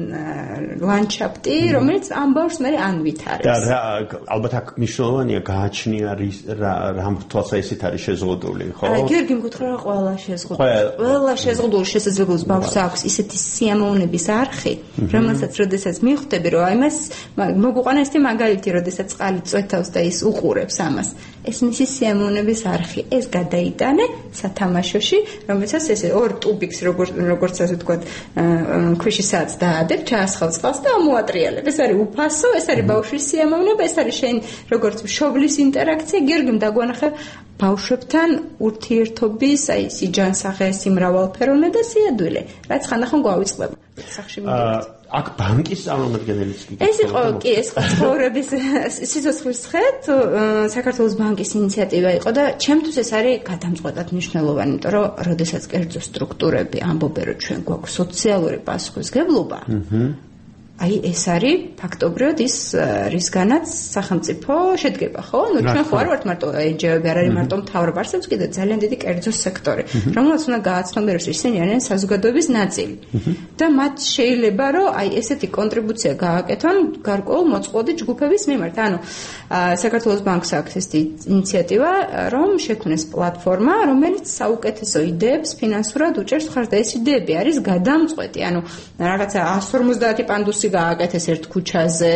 ლანდშაფტი, რომელიც ამ ბავშვს მე ანვითარებს. და ალბათ აქ მნიშვნელოვანია გააჩნია რა თვალსაჩინო არის შეზღუდული, ხო? აი, გიორგიმ გითხრა რა ყველა შეზღუდული. ყველა შეზღუდული შესაძლებლობის ბავშვს აქვს ისეთი სიამოვნების არხი, რომელსაც როდესაც მიხვდები, რომ აი მას მოგუყანა ესეთი მაგალითი, როდესაც წყალი წვეთავს და ის უყურებს ამას. ეს მისი სიამოვნების არხი. ეს გადაიტანე სათამაშოში, რომელსაც ესე ორ ტუბიქს როგორც როგორც ასე ვთქვათ, ქვიშისაც დაადებ, ჩაასხავ წყალს და ამოატრიალებ. ეს არის უფასო, ეს არის ბავშვის სიამოვნება, ეს არის შენ როგორც მშობლის ინტერაქცია. გიორგიმ დაგვანახა ბავშვებთან ურთიერთობის, აი სიჯანსაღე, სიმრავალფეროვნე და სიადვილე, რაც ხანდახან გვავიწყდება. სახში მიდევით. აქ ბანკის წარმომადგენელიც კი ეს იყო კი ეს ცხოვრების სიცოცხლის ხეთ საქართველოს ბანკის ინიციატივა იყო და ჩემთვის ეს არის გადამწყვეტად მნიშვნელოვანი, იმიტომ რომ როდესაც კერძო სტრუქტურები ამბობენ რომ ჩვენ გვაქვს სოციალური პასუხისგებლობა აი ეს არის ფაქტობრივად ის რისგანაც სახელმწიფო შედგება, ხო? ნუ ჩვენ ხო არ ვართ მარტო εν ჯი ო-ები, არ არის მარტო მთავრობა, არსებობს კიდევ ძალიან დიდი კერძო სექტორი, რომელსაც უნდა გააცნობიეროს, ისინი არიან საზოგადოების ნაწილი. და მათ შეიძლება რომ აი ესეთი კონტრიბუცია გააკეთონ გარკვეულ მოწყვლადი ჯგუფების მიმართ. ანუ საქართველოს ბანკს აქვს ესეთი ინიციატივა, რომ შექმნეს პლატფორმა, რომელიც საუკეთესო იდეებს ფინანსურად უჭერს მხარს და ეს იდეები არის გადამწყვეტი. ანუ რაღაცა εκατს ორმოცდაათი პანდუსი გააკეთეს ერთ ქუჩაზე,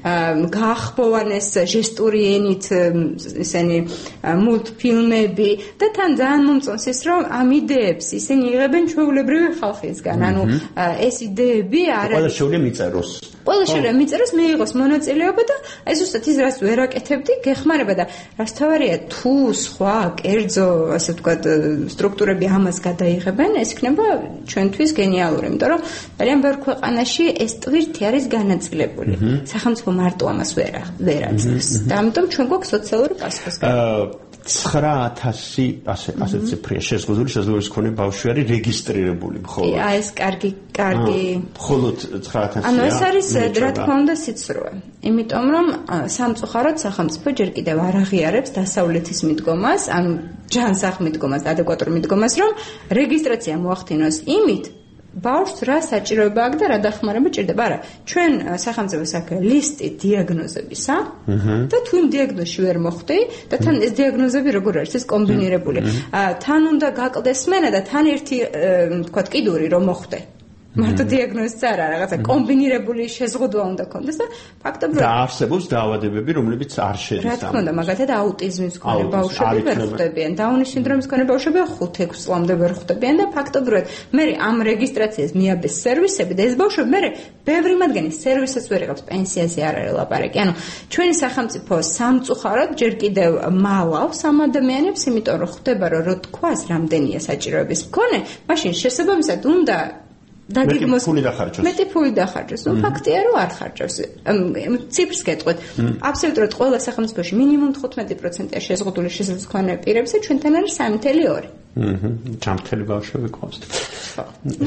გაახბოვან ეს ჟესტური ენით ისინი მულტფილმები და თან ძალიან მომწონს ის, რომ ამ იდეებს ისინი იღებენ ჩვეულებრივი ხალხისგან. ანუ ეს იდეები არ არის ყველა შეუძლია მიწეროს. ყველა შეუძლია მიწეროს, მიიღოს მონაწილეობა და აი ზუსტად ის რაც ვერ აკეთებდი, გეხმარება და რაც თავარია თუ სხვა კერძო, ასე ვთქვათ, სტრუქტურები ამას გადაიღებენ, ეს იქნება ჩვენთვის გენიალური, იმიტომ რომ ძალიან ბევრ ქვეყანაში ეს ტვირთი არის განაწილებული. სახელმწიფო მარტო ამას ვერ ვერ აწევს. და ამიტომ ჩვენ გვაქვს სოციალური პასუხისმგებლობა. ცხრა ათასი ასე ასე ციფრია შეზღუდული შესაძლოა ქონე ბავშვი არის რეგისტრირებული მხოლოდ. აი ეს კარგი კარგი მხოლოდ ცხრა ათასია. ანუ ეს არის რა თქმა უნდა სიცრუე. იმიტომ რომ სამწუხაროდ სახელმწიფო ჯერ კიდევ არ აღიარებს დასავლეთის მიდგომას, ან ჯანსაღ მიდგომას, ადეკვატურ მიდგომას, რომ რეგისტრაცია მოახდინოს იმით ბავშვს რა საჭიროება აქვს და რა დახმარება ჭირდება. არა, ჩვენ სახელმწიფოს აქვს ლისტი დიაგნოზებისა და თუ იმ დიაგნოზში ვერ მოხვდი და თან ეს დიაგნოზები როგორ არის ეს კომბინირებული. თან უნდა გაკლდეს სმენა და თან ერთი თქვა კიდური რომ მოხვდე. მარტო დიაგნოზიც არა, რაღაცა კომბინირებული შეზღუდვა უნდა კონდეს და ფაქტობრივად და არსებობს დაავადებები, რომლებიც არ შედის ამ. რა თქმა უნდა, მაგალითად აუტიზმის მქონე ბავშვები ვერ ხვდებიან, დაუნის სინდრომის მქონე ბავშვები ხუთ ექვს წლამდე ვერ ხვდებიან და ფაქტობრივად მე ამ რეგისტრაციას მიაბეს სერვისები და ეს ბავშვები მე ბევრი მათგანი სერვისსაც ვერ იღებს, პენსიაზე არ არის ლაპარაკი. ანუ ჩვენი სახელმწიფო სამწუხაროდ ჯერ კიდევ მალავს ამ ადამიანებს, იმიტომ რომ ხვდება რომ რო თქვას რამდენია საჭიროების მქონე, მაშინ შესაბამისად უნდა დაგიგმოს მეტი ფული დახარჯოს. მეტი ფული დახარჯოს. ნუ ფაქტია რომ არ ხარჯავს. ციფრს გეტყვით. აბსოლუტურად ყველა სახელმწიფოში მინიმუმ თხუთმეტი პროცენტია შეზღუდული შესაძლოა მქონე პირებზე, ჩვენთან არის სამი თემი ორი. აჰა. ჯამთელი ბავშვები ყავს. ხო.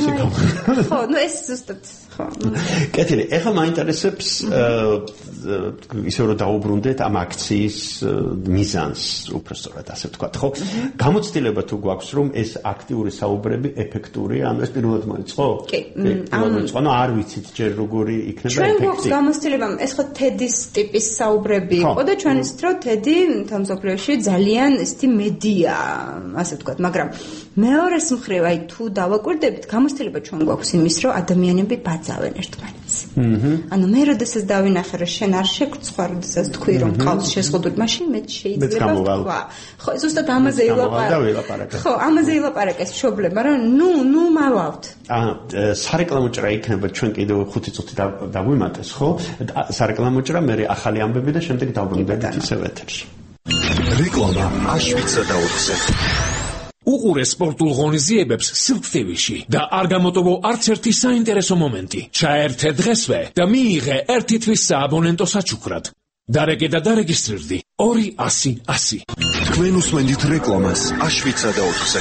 ხო, ნუ ეს ზუსტად ხო. კეთილი, ეხლა მაინტერესებს ისე რომ დაუბრუნდეთ ამ აქციის მიზანს, უბრალოდ ასე ვთქვათ, ხო? გამოცდილება თუ გვაქვს რომ ეს აქტიური საუბრები ეფექტურია, ანუ ეს პირველად მოიწყო? კი. ანუ არ ვიცით ჯერ როგორი იქნება ჩვენ ეფექტი. გვაქვს გამოცდილება, ეს ხო თედის ტიპის საუბრები იყო და ჩვენ ისეთ რომ თედი თამსოფლიოში ძალიან ისეთი მედია, ასე ვთქვათ, მაგრამ მეორეს მხრივ აი თუ დავაკვირდებით, გამოცდილება ჩვენ გვაქვს იმის რომ ადამიანები ბაძავენ ერთმანეთს. ანუ მე როდესაც დავინახე რომ შენ არ შეგწყვარ, როდესაც თქვი რომ ყავს შეზღუდული, მაშინ მე შეიძლება ვთქვა. ხო, ზუსტად ამაზე ილაპარაკე. ხო, ამაზე ილაპარაკე ეს მშობლება, რომ ნუ, ნუ მავალთ. აა სარეკლამო ჭრა იქნება ჩვენ კიდევ ხუთი წუთი დაგვიმატეს, ხო? სარეკლამო ჭრა, მე ახალი ამბები და შემდეგ დავბრუნდებით ისევ ეთერში. რეკლამა აშვიცა და ოთხზე. უყურე სპორტულ ღონისძიებებს Silk T V-ში და არ გამოტოვო არც ერთი საინტერესო მომენტი. ჩაერთე დღესვე და მიიღე ერთი თვის სააბონენტო საჩუქრად. დარეგე და დარეგისტრირდი ორი ასი ასი. თქვენ უსმენთ რეკლამას აშვიცა და ოთხზე.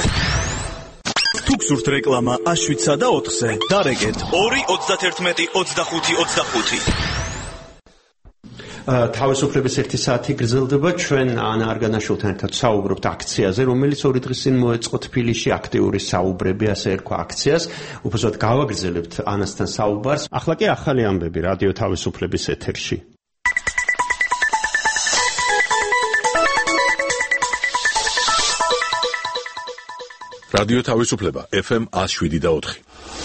თუ გსურთ რეკლამა აშვიცა და ოთხზე, დარეგეთ ორი ოცდაათი ოცდახუთი ოცდახუთი. თავისუფლების ერთი საათი გრძელდება. ჩვენ ანა არგანაშვილთან ერთად საუბრობთ აქციაზე, რომელიც ორი დღის წინ მოეწყო თბილისში, აქტიური საუბრები, ასე ერქვა აქციას. უბრალოდ გავაგრძელებთ ანასთან საუბარს. ახლა კი ახალი ამბები რადიო თავისუფლების ეთერში. რადიო თავისუფლება ეფ ემ εκατს შვიდი და ოთხი.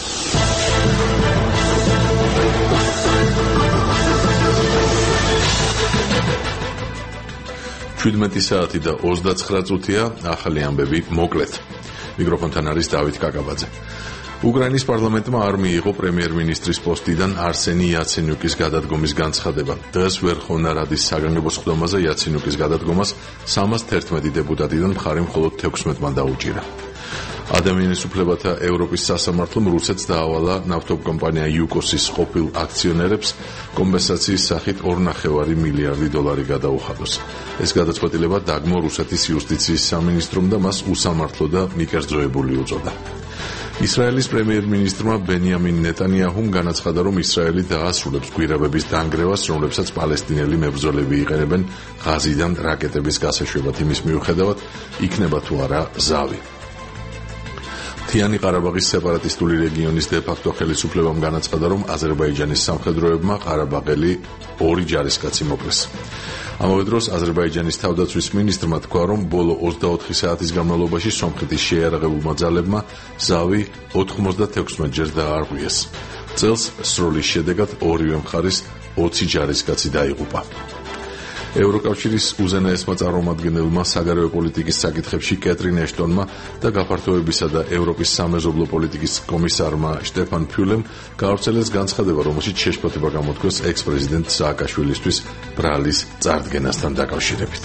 შვიდმეტი საათი და ოცდაცხრა წუთია, ახალი ამბები მოკლედ. მიკროფონთან არის დავით კაკაბაძე. უკრაინის პარლამენტმა არ მიიღო პრემიერ-მინისტრის პოსტიდან არსენი იაცენიუკის გადადგომის განცხადება. დღეს ვერხოვნარადის საგანგებო სხდომაზე იაცენიუკის გადადგომას სამას თერთმეტი დეპუტატიდან მხარი მხოლოდ თექვსმეტმა დაუჭირა. ადამიანის უფლებათა ევროპის სასამართლომ რუსეთს დაავალა ნავთობკომპანია იუკოსის ყოფილ აქციონერებს კომპენსაციის სახით ორი ნახევარი მილიარდი დოლარი გადაუხადოს. ეს გადაწყვეტილება დაგმო რუსეთის იუსტიციის სამინისტრომ და მას უსამართლო და მიკერძოებული უწოდა. ისრაელის პრემიერ-მინისტრმა ბენიამინ ნეტანიაჰუმ განაცხადა, რომ ისრაელი დაასრულებს გვირაბების დანგრევას, რომლებსაც პალესტინელი მებრძოლები იყენებენ ღაზიდან რაკეტების გასაშვებად, იმის მიუხედავად, იქნება თუ არა ზავი. მთიანი ყარაბაღის სეპარატისტული რეგიონის დე-ფაქტო ხელისუფლებამ განაცხადა, რომ აზერბაიჯანის სამხედროებმა ყარაბაღელი ორი ჯარისკაცი მოკლეს. ამავე დროს აზერბაიჯანის თავდაცვის მინისტრმა თქვა, რომ ბოლო ოცდაოთხი საათის განმავლობაში სომხეთის შეიარაღებულმა ძალებმა ზავი ოთხმოცდათექვსმეტ ჯერ დაარღვიეს. წელს სროლის შედეგად ორივე მხარის ოცი ჯარისკაცი დაიღუპა. ევროკავშირის უზენაესმა წარმომადგენელმა საგარეო პოლიტიკის საკითხებში კეტრინ ეშტონმა და გაფართოებისა და ევროპის სამეზობლო პოლიტიკის კომისარმა შტეფან ფიულემ გაავრცელეს განცხადება, რომელშიც შეშფოთება გამოთქვეს ექს-პრეზიდენტ სააკაშვილისთვის ბრალის წარდგენასთან დაკავშირებით.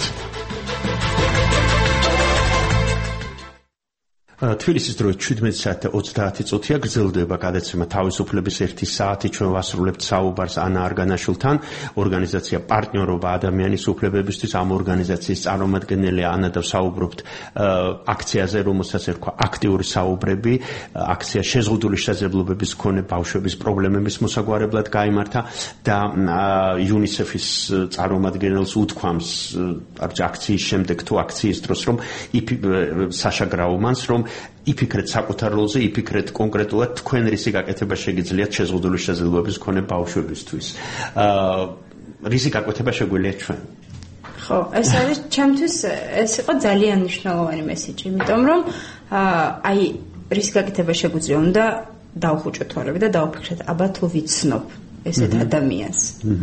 თბილისის დროით შვიდმეტი საათი და ოცდაათი წუთია გრძელდება გადაცემა თავისუფლების ერთი საათი. ჩვენ ვასრულებთ საუბარს ანა არგანაშვილთან, ორგანიზაცია პარტნიორობა ადამიანის უფლებებისთვის. ამ ორგანიზაციის წარმომადგენელი ანა და ვსაუბრობთ აქციაზე, რომელსაც ერქვა აქტიური საუბრები. აქცია შეზღუდული შესაძლებლობების მქონე ბავშვების პრობლემების მოსაგვარებლად გაიმართა და იუნისეფის წარმომადგენელს უთქვამს აქციის შემდეგ თუ აქციის დროს, რომ საშა გრაუმანს, რომ იფიქრეთ საკუთარ როლზე, იფიქრეთ კონკრეტულად თქვენ რისი გაკეთება შეგიძლიათ შეზღუდული შესაძლებლობების მქონე ბავშვებისთვის. რისი გაკეთება შეგვიძლია ჩვენ? ხო, ეს არის ჩემთვის ეს იყო ძალიან მნიშვნელოვანი მესიჯი, იმიტომ რომ აი რისი გაკეთება შეგვიძლია, უნდა დავხუჭოთ თვალები და დავფიქრეთ, აბა თუ ვიცნობ ესეთ ადამიანს.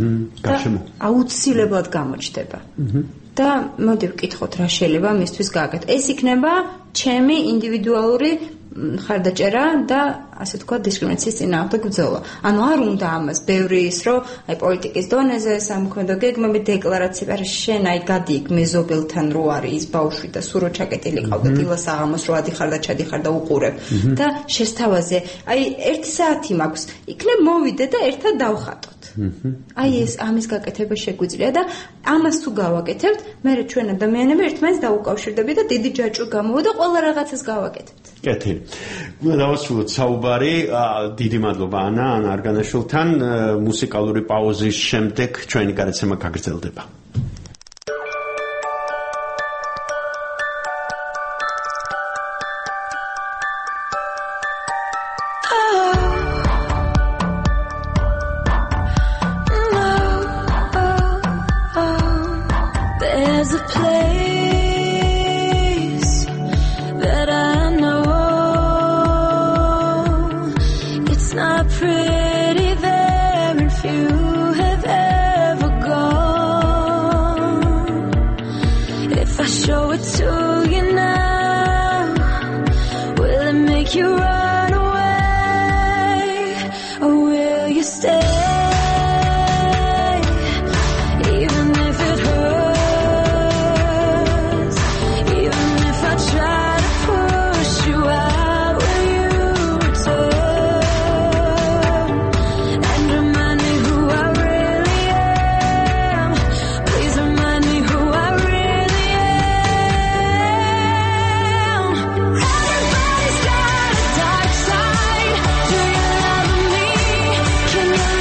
და აუცილებლად გამოჩნდება. და მოდი ვკითხოთ, რა შეიძლება მისთვის გააკეთო. ეს იქნება ჩემი ინდივიდუალური ხარდაჭერა და ასე თქვა დისკრიმინაციის წინააღმდეგ ბრძოლა. ანუ არ უნდა ამას ბევრი ის, რომ აი პოლიტიკის დონეზე სამხედრო გეგმები დეკლარაცია, არა შენ აი გადი იქ მეზობელთან რო არის ის ბავშვი და სულ რო ჩაკეტილი ყავდა დილას აღამოს რო ადიხარ და ჩადიხარ და უყურებ და შესთავაზე აი ერთი საათი მაქვს, იქნებ მოვიდე და ერთად დავხატოთ. აი ეს ამის გაკეთება შეგვიძლია და ამას თუ გავაკეთებთ, მე ჩვენ ადამიანები ერთმანეთს დაუკავშირდებით და დიდი ჯაჭვი გამოვა და ყველა რაღაცას გავაკეთებთ. კეთილი. დავასრულოთ საუბარი. დიდი მადლობა ანა, ანა არგანაშვილთან. მუსიკალური პაუზის შემდეგ ჩვენი გადაცემა გაგრძელდება. Everybody's got a dark side. Do you love me? Can you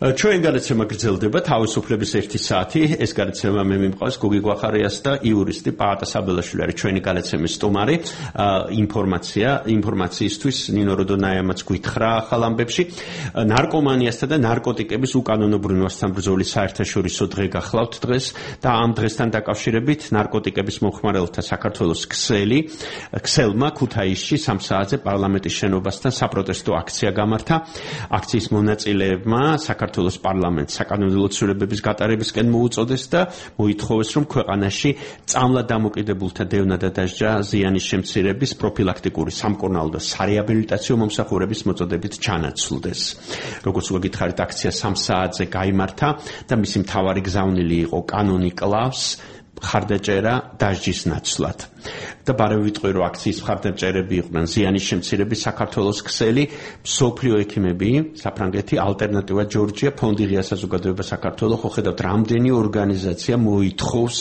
ჩვენ გადაცემა გრძელდება თავისუფლების ერთი საათი. ეს გადაცემა მე მიმყავს გოგი გვახარიას და იურისტი პაატა საბელაშვილი არის ჩვენი გადაცემის სტუმარი. ინფორმაცია, ინფორმაციისთვის ნინო როდონაიამაც გითხრა ახალ ამბებში. ნარკომანიასთან და ნარკოტიკების უკანონო ბრუნვასთან ბრძოლის საერთაშორისო დღე გახლავთ დღეს და ამ დღესთან დაკავშირებით ნარკოტიკების მომხმარებელთა საქართველოს ქსელი, ქსელმა ქუთაისში სამ საათზე პარლამენტის შენობასთან საპროტესტო აქცია გამართა. აქციის მონაწილეებმა საქართველოს პარლამენტს საკანონმდებლო ცვლილებების გატარებისკენ მოუწოდეს და მოითხოვეს, რომ ქვეყანაში წამლად დამოკიდებულთა დევნა და დასჯა ზიანის შემცირების პროფილაქტიკური სამკურნალო და სარეაბილიტაციო მომსახურების მოწოდებით ჩანაცვლდეს. როგორც გითხარით, აქცია სამ საათზე გაიმართა და მისი მთავარი გზავნილი იყო კანონი კლავს მხარდაჭერა დასჯის ნაცვლად. და ბარემ ვიტყვი, რომ აქციის მხარდაჭერები იყვნენ ზიანის შემცირების საქართველოს ქსელი, მსოფლიო ექიმები, საფრანგეთი, ალტერნატივა ჯორჯია, ფონდი ღია საზოგადოება საქართველოს. ხო ხედავთ, რამდენი ორგანიზაცია მოითხოვს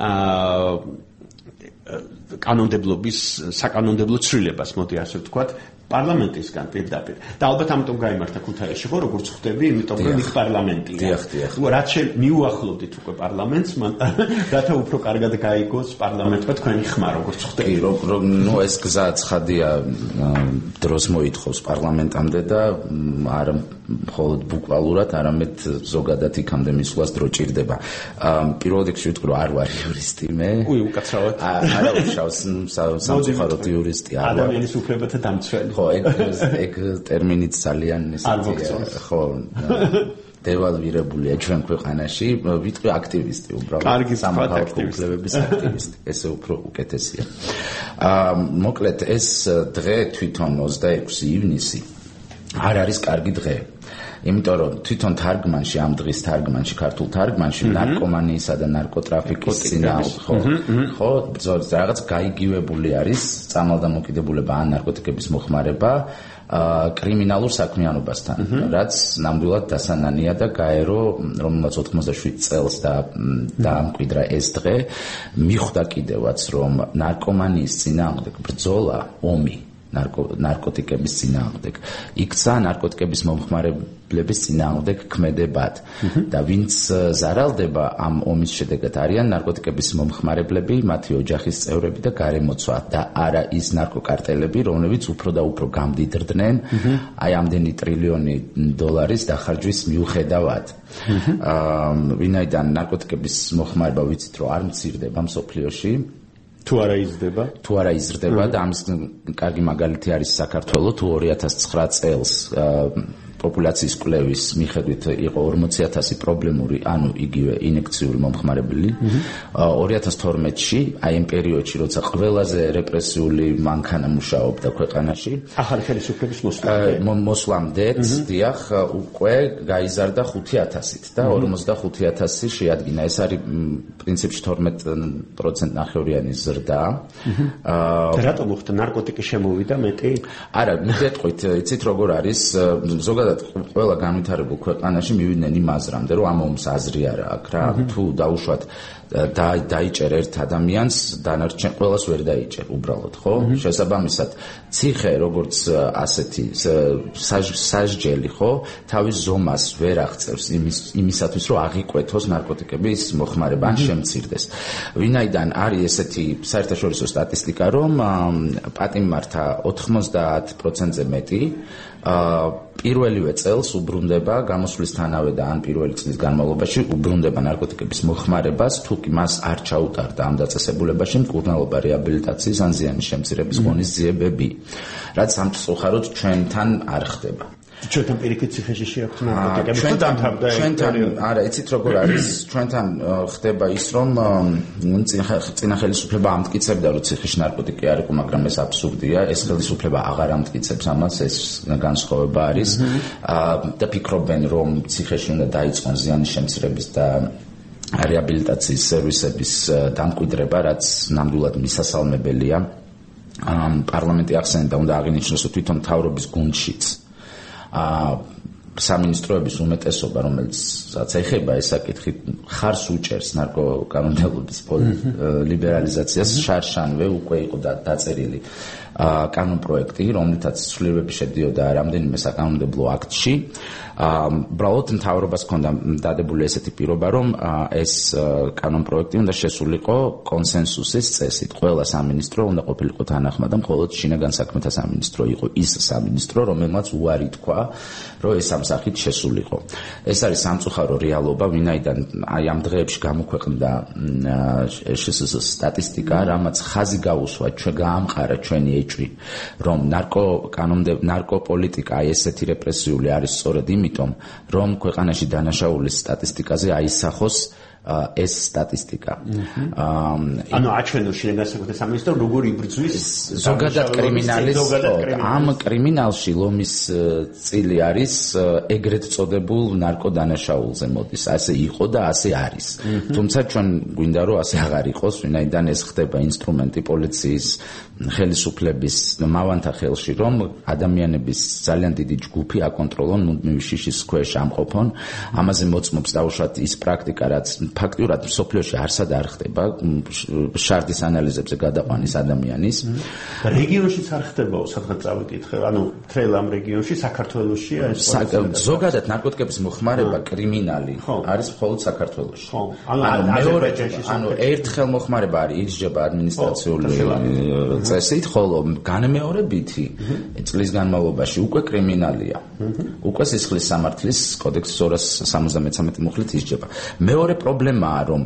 კანონმდებლობის საკანონმდებლო ცვლილებას, მოდი ასე ვთქვათ, პარლამენტისგან პირდაპირ. და ალბათ ამიტომ გაიმართა ქუთაისში, ხო, როგორც ხვდები, იმიტომ რომ იქ პარლამენტია. დიახ, დიახ. რაც მიუახლოვდით უკვე პარლამენტს, რათა უფრო კარგად გაიგოს პარლამენტმა თქვენი ხმა, როგორც ხვდები. კი, რომ ნუ ეს გზა ცხადია, დროს მოითხოვს პარლამენტამდე და არა მხოლოდ ბუკვალურად, არამედ ზოგადად იქამდე მისვლას დრო ჭირდება. პირველ რიგში ვიტყვი, რომ არ ვარ იურისტი მე. უი, უკაცრავად. არა, უშავს სამწუხაროდ იურისტი არ ვარ. ადამიანის უფლებათა დამცველი. ხო, ეგ ეგ ტერმინიც ძალიან ისეთი ხო დევალვირებულია ჩვენ ქვეყანაში. ვიტყვი აქტივისტი უბრალოდ სამოქალაქო უფლებების აქტივისტი. ესე უფრო უკეთესია. აა მოკლედ ეს დღე თვითონ ოცდაექვსი ივნისი არ არის კარგი დღე. იმიტომ რომ თვითონ თარგმანში ამ დღის თარგმანში ქართულ თარგმანში ნარკომანიისა და ნარკოტრაფიკის წინააღმდეგ ხო ხო რაღაც გაიგივებული არის წამალდამოკიდებულება ან ნარკოტიკების მოხმარება კრიმინალურ საქმიანობასთან, რაც ნამდვილად დასანანია და გაერო, რომელმაც ოთხმოცდაშვიდ წელს და დაამკვიდრა ეს დღე, მიხვდა კიდევაც, რომ ნარკომანიის წინააღმდეგ ბრძოლა, ომი ნარკოტიკების წინააღმდეგ იქცა ნარკოტიკების მომხმარებლების წინააღმდეგ ქმედებად და ვინც ზარალდება ამ ომის შედეგად არიან ნარკოტიკების მომხმარებლები, მათი ოჯახის წევრები და გარემოცვა და არა ის ნარკოკარტელები, რომლებიც უფრო და უფრო გამდიდრდნენ აი ამდენი ტრილიონი დოლარის დახარჯვის მიუხედავად. ვინაიდან ნარკოტიკების მოხმარება ვიცით, რომ არ მცირდება მსოფლიოში თუ არა იზრდება თუ არა იზრდება და ამის კარგი მაგალითი არის საქართველო. თუ ორი ათას ცხრა წელს პოპულაციის კვლევის მიხედვით იყო ორმოცი ათასი პრობლემური, ანუ იგივე ინექციური მომხმარებელი. ორი ათას თორმეტში, აი ამ პერიოდში, როცა ყველაზე რეპრესიული მანქანა მუშაობდა ქვეყანაში, ახალი ხელისუფლების მოსვლამდე, მოსვლამდეც, დიახ, უკვე გაიზარდა ხუთი ათასით და ორმოცდახუთი ათასი შეადგინა. ეს არის პრინციპში თორმეტ პროცენტ ნახევრიანი ზრდა. და რატომ მოხდა ნარკოტიკი შემოვიდა მეტი? არა, მიგეტყვით, იცით როგორ არის ზოგადად ყველა განვითარებულ ქვეყანაში მივიდნენ იმ აზრამდე, რომ ამ ომს აზრი არა აქვს რა, თუ დაუშვათ და დაიჭერ ერთ ადამიანს, დანარჩენ ყველას ვერ დაიჭერ უბრალოდ, ხო? შესაბამისად, ციხე როგორც ასეთი სასჯელი, ხო, თავის ზომას ვერ აღწევს იმისათვის, რომ აღიკვეთოს ნარკოტიკების მოხმარება ან შემცირდეს. ვინაიდან არის ესეთი საერთაშორისო სტატისტიკა, რომ პატიმართა ოთხმოცდაათ პროცენტზე მეტი პირველივე წელს უბრუნდება გამოსვლისთანავე და ან პირველი წლის განმავლობაში უბრუნდება ნარკოტიკების მოხმარებას, თუ კი მას არ ჩაუტარდა ამ დაწესებულებაში მკურნალობა, რეაბილიტაციის ან ზიანის შემცირების ღონისძიებები, რაც სამწუხაროდ ჩვენთან არ ხდება. ჩვენთან პირიქით ციხეში შეაქვთ ნარკოტიკები. ჩვენთან არა, იცით როგორ არის, ჩვენთან ხდება ის, რომ წინა ხელისუფლება ამტკიცებდა, რომ ციხეში ნარკოტიკი არ იყო, მაგრამ ეს აბსურდია. ეს ხელისუფლება აღარ ამტკიცებს ამას, ეს განსხვავება არის და ფიქრობენ, რომ ციხეში უნდა დაიწყონ ზიანის შემცირების და რეაბილიტაციის სერვისების დამკვიდრება, რაც ნამდვილად მისასალმებელია. პარლამენტი ახსენდა და უნდა აღინიშნოს, რომ თვითონ მთავრობის გუნდშიც სამინისტროების უმეტესობა, რომელსაც ეხება ეს საკითხი, ხარს უჭერს ნარკოკანონმდებლობის ლიბერალიზაციას, შარშანვე უკვე იყო დაწერილი კანონპროექტი, რომლითაც ცვლილებები შედიოდა რამდენიმე საკანონმდებლო აქტში. უბრალოდ მთავრობას ჰქონდა დადებული ესეთი პირობა, რომ ეს კანონპროექტი უნდა შესულიყო კონსენსუსის წესით. ყველა სამინისტრო უნდა ყოფილიყო თანახმად და მხოლოდ შინაგან საქმეთა სამინისტრო იყო ის სამინისტრო, რომელმაც უარი თქვა, რომ ეს ამ სახით შესულიყო. ეს არის სამწუხარო რეალობა, ვინაიდან აი ამ დღეებში გამოქვეყნდა შსს სტატისტიკა, რამაც ხაზი გაუსვა, ჩვენ გაამყარა ჩვენი ეჭვი, რომ ნარკო კანონმდებლობა, ნარკოპოლიტიკა აი ესეთი რეპრესიული არის სწორედ იმიტომ, რომ ქვეყანაში დანაშაულის სტატისტიკაზე აისახოს ეს სტატისტიკა. ანუ აჩვენოს შინაგან საქმეთა სამინისტრო როგორ იბრძვის ზოგადად კრიმინალის ამ კრიმინალში ლომის წილი არის ეგრეთ წოდებულ ნარკოდანაშაულზე მოდის. ასე იყო და ასე არის. თუმცა ჩვენ გვინდა რომ ასე აღარ იყოს, ვინაიდან ეს ხდება ინსტრუმენტი პოლიციის ხელისუფლების მავანთა ხელში, რომ ადამიანების ძალიან დიდი ჯგუფი აკონტროლონ, მუდმივი შიშის ქვეშ ამყოფონ. ამაზე მოწმობს დაუშვათ ის პრაქტიკა, რაც ფაქტურად სოფლიოში არსად არ ხდება, შარდის ანალიზებზე გადაყვანის ადამიანის. რეგიონშიც არ ხდებაო, სადღაც წავიკითხე, ანუ მთელ ამ რეგიონში საქართველოშია ეს ზოგადად ნარკოტიკების მოხმარება კრიმინალი არის მხოლოდ საქართველოში. ანუ მეორე ანუ ერთხელ მოხმარება არის ირსჯება ადმინისტრაციული წესით, ხოლო განმეორებითი წლის განმავლობაში უკვე კრიმინალია. უკვე სისხლის სამართლის კოდექსის ორას სამოცდამეცამეტე მუხლით ისჯება. მეორე პრობლემაა, რომ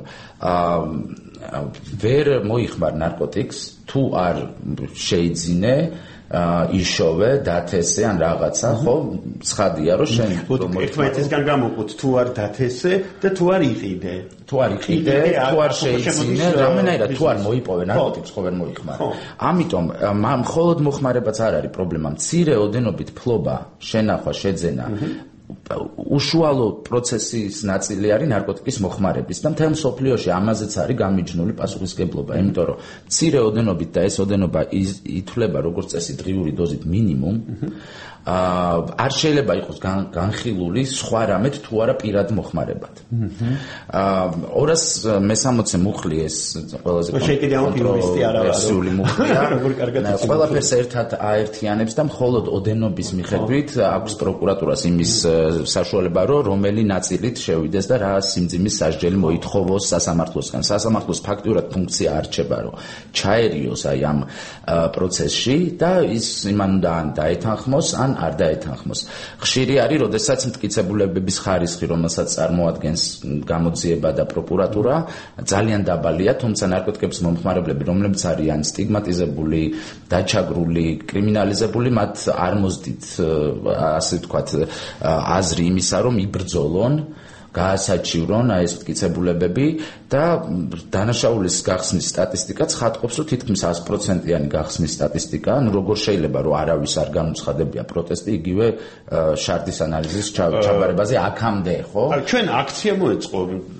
ვერ მოიხმარ ნარკოტიკს, თუ არ შეიძინე, იშოვე, დათესე ან რაღაცა, ხო, ცხადია, რომ შენ ერთმანეთისგან გამოყვთ, თუ არ დათესე და თუ არ იყიდე. თუ არ იყიდე, თუ არ შეიძინე, რამენაირად თუ არ მოიპოვე ნარკოტიკს, ხო ვერ მოიხმარ. ამიტომ მხოლოდ მოხმარებაც არ არის პრობლემა, მცირე ოდენობით ფლობა, შენახვა, შეძენა უშუალო პროცესის ნაწილი არის ნარკოტიკის მოხმარების და მთელ მსოფლიოში ამაზეც არის გამიჯნული პასუხისმგებლობა, იმიტომ რომ მცირე ოდენობით და ეს ოდენობა ითვლება როგორც წესი დღიური დოზით მინიმუმ, არ შეიძლება იყოს განხილული სხვა რამეთ თუ არა პირად მოხმარებად. ორას მესამოცე მუხლი ეს ყველაზე კონტროვერსიული მუხლია. ყველაფერს ერთად აერთიანებს და მხოლოდ ოდენობის მიხედვით აქვს პროკურატურას იმის საშუალება, რომ რომელი ნაწილით შევიდეს და რა სიმძიმის სასჯელი მოითხოვოს სასამართლოსგან. სასამართლოს ფაქტურად ფუნქცია არჩება, რომ ჩაერიოს აი ამ პროცესში და ის იმან უნდა ან დაეთანხმოს, ან არ დაეთანხმოს. ხშირი არის, როდესაც მტკიცებულებების ხარისხი, რომელსაც წარმოადგენს გამოძიება და პროკურატურა, ძალიან დაბალია, თუმცა ნარკოტიკების მომხმარებლები, რომლებიც არიან სტიგმატიზებული, დაჩაგრული, კრიმინალიზებული, მათ არ მოსდით, ასე ვთქვათ, აზრი იმისა, რომ იბრძოლონ, გაასაჩივრონ აი ეს მტკიცებულებები და დანაშაულის გახსნის სტატისტიკა ცხადყოფს, რომ თითქმის ას პროცენტიანი გახსნის სტატისტიკა, ანუ როგორ შეიძლება რომ არავის არ განუცხადებია პროტესტი იგივე შარდის ანალიზის ჩაბარებაზე აქამდე, ხო? ჩვენ აქცია მოეწყო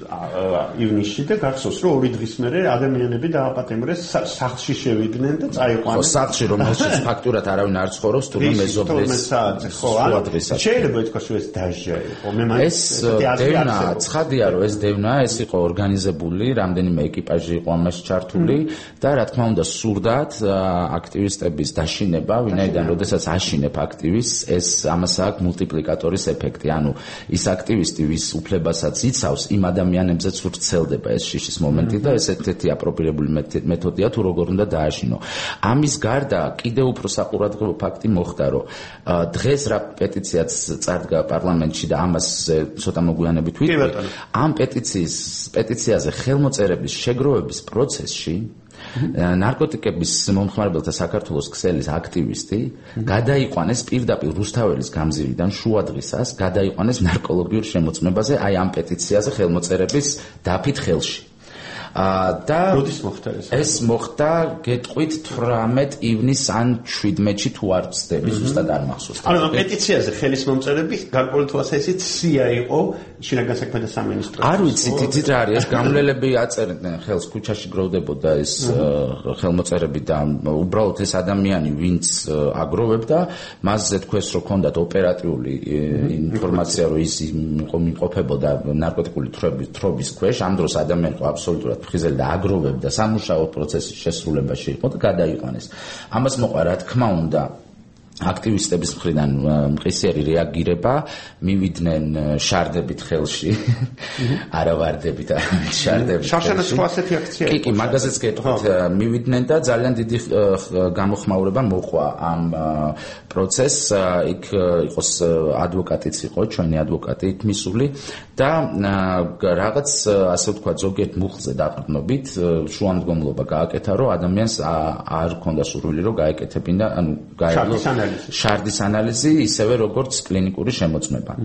ივნისში და გახსოვს, რომ ორი დღის მერე ადამიანები დააპატიმრეს, სახლში შევიდნენ და წაიყვანეს. ხო, სახლში, რომელშიც ფაქტურად არავინ არ ცხოვრობს, თუმცა მეზობლის ხო, შეიძლება ითქვას, რომ ეს დაჟა იყო. მე ეს დევნა, ცხადია, რომ ეს დევნა, ეს იყო ორგანიზებული, რამდენიმე ეკიპაჟი იყო ამაში ჩართული და რა თქმა უნდა სურდათ აქტივისტების დაშინება, ვინაიდან როდესაც აშინებ აქტივისტს, ეს ამას აქვს მულტიპლიკატორის ეფექტი. ანუ ის აქტივისტი, ვის უფლებასაც იცავს, იმ ადამიანებზეც ვრცელდება ეს შიშის მომენტი და ეს ერთ-ერთი აპროპირებული მეთოდია თუ როგორ უნდა დააშინო. ამის გარდა კიდევ უფრო საყურადღებო ფაქტი მოხდა, რომ დღეს რა პეტიციაც წარდგა პარლამენტში და ამას ცოტა მოგვიანებით ვიტყვი. ამ პეტიციის პეტიციაზე ხელმოწერების შეგროვების პროცესში ნარკოტიკების მომხმარებელთა საქართველოს ქსელის აქტივისტი გადაიყვანეს პირდაპირ რუსთაველის გამზირიდან შუადღისას, გადაიყვანეს ნარკოლოგიურ შემოწმებაზე აი ამ პეტიციაზე ხელმოწერების დაფით ხელში. და როდის მოხდა ეს? ეს მოხდა გეტყვით თვრამეტ ივნისს ან შვიდმეტში თუ არ ვცდები, ზუსტად არ მახსოვს. ანუ პეტიციაზე ხელის მომწერები გარკვეული თვალსაზრისით სია იყო შინაგან საქმეთა სამინისტროს. არ ვიცი, თითით რა არის, ეს გამლელები აწერიდნენ ხელს, ქუჩაში გროვდებოდა ეს ხელმოწერები და უბრალოდ ეს ადამიანი, ვინც აგროვებდა, მასზე თქვეს, რომ ჰქონდათ ოპერატიული ინფორმაცია, რომ ის იმყოფებოდა ნარკოტიკული თრობის ქვეშ, ამ დროს ადამიანი ყო აბსოლუტურად ფხიზელი და აგროვებდა სამუშაო პროცესის შესრულებაში იყო და გადაიყვანეს. ამას მოყვა რა თქმა უნდა აქტივისტების მხრიდან მყისიერი რეაგირება, მივიდნენ შარდებით ხელში, არა ვარდებით, შარდებით. შარშანაც სხვა ასეთი აქცია იყო. კი, კი, მაგაზეც გეტყვით, მივიდნენ და ძალიან დიდი გამოხმაურება მოყვა ამ პროცესს, იქ იყოს ადვოკატიც იყო, ჩვენი ადვოკატი იქ მისული და რაღაც ასე ვთქვათ, ზოგიერთ მუხლზე დაყრდნობით შუამდგომლობა გააკეთა, რომ ადამიანს არ ჰქონდა სურვილი, რომ გაეკეთებინა, ანუ გაეძლო შარდის ანალიზი, ისევე როგორც კლინიკური შემოწმება.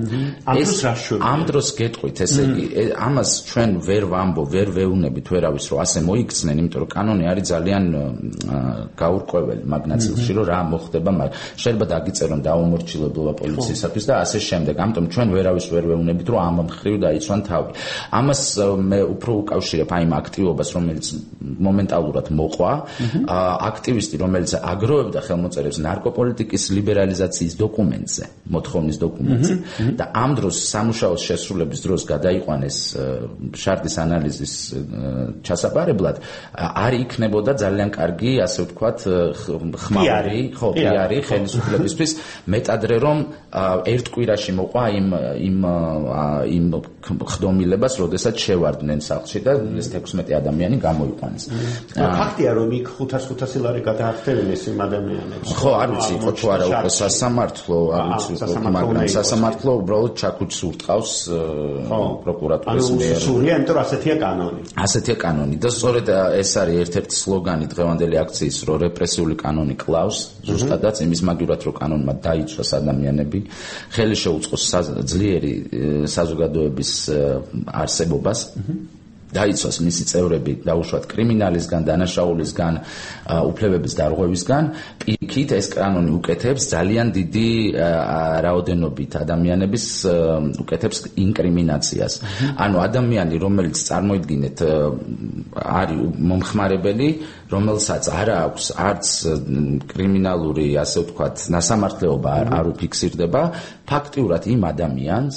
ამ დროს გეტყვით, ესე იგი, ამას ჩვენ ვერ ვამბობ, ვერ ვეუბნებით ვერავის, რომ ასე მოიქცნენ, იმიტომ რომ კანონი არის ძალიან გაურკვეველი მაგ ნაწილში, რომ რა მოხდება, შეიძლება დაგიწერონ დაუმორჩილებლობა პოლიციისათვის და ასე შემდეგ. ამიტომ ჩვენ ვერავის ვერ ვეუბნებით, რომ ამ მხრივ დაიცვან თავი. ამას მე უფრო უკავშირებ აი იმ აქტივობას, რომელიც მომენტალურად მოყვა, აქტივისტი, რომელიც აგროვებდა ხელმოწერებს ნარკოპოლიტიკის ლიბერალიზაციის დოკუმენტზე, მოთხოვნის დოკუმენტზე და ამ დროს სამუშაოს შესრულების დროს გადაიყვანეს შარდის ანალიზის ჩასაბარებლად, არ იქნებოდა ძალიან კარგი, ასე ვთქვათ, ხმაური, ხო, პიარი ხელისუფლებისთვის, მეტადრე რომ ერთ კვირაში მოყვა იმ იმ იმ ხდომილებას, როდესაც შევარდნენ სახლში და ეს თექვსმეტი ადამიანი გამოიყვანეს. ფაქტია, რომ იქ ხუთას ხუთასი ლარი გადაახდევენ ეს იმ ადამიანებს. ხო, არ ვიცი, იყო თუ არა უკვე სასამართლო, არ ვიცი, მაგრამ სასამართლო უბრალოდ ჩაქუჩს ურტყავს პროკურატურის მიერ. ანუ სულია, იმიტომ რომ ასეთია კანონი. ასეთია კანონი და სწორედ ეს არის ერთ-ერთი სლოგანი დღევანდელი აქციის, რომ რეპრესიული კანონი კლავს, ზუსტადაც იმის მაგივრად, რომ კანონმა დაიცვას ადამიანები, ხელი შეუწყოს ძლიერი საზოგადოების არსებობას. დაიცვას მისი წევრები დაუშვათ კრიმინალისგან, დანაშაულისგან, უფლებების დარღვევისგან, პირიქით ეს კანონი უკეთებს ძალიან დიდი რაოდენობით ადამიანების უკეთებს ინკრიმინაციას. ანუ ადამიანი, რომელიც წარმოიდგინეთ არის მომხმარებელი, რომელსაც არ აქვს არც კრიმინალური, ასე ვთქვათ, ნასამართლეობა არ უფიქსირდება, ფაქტიურად იმ ადამიანს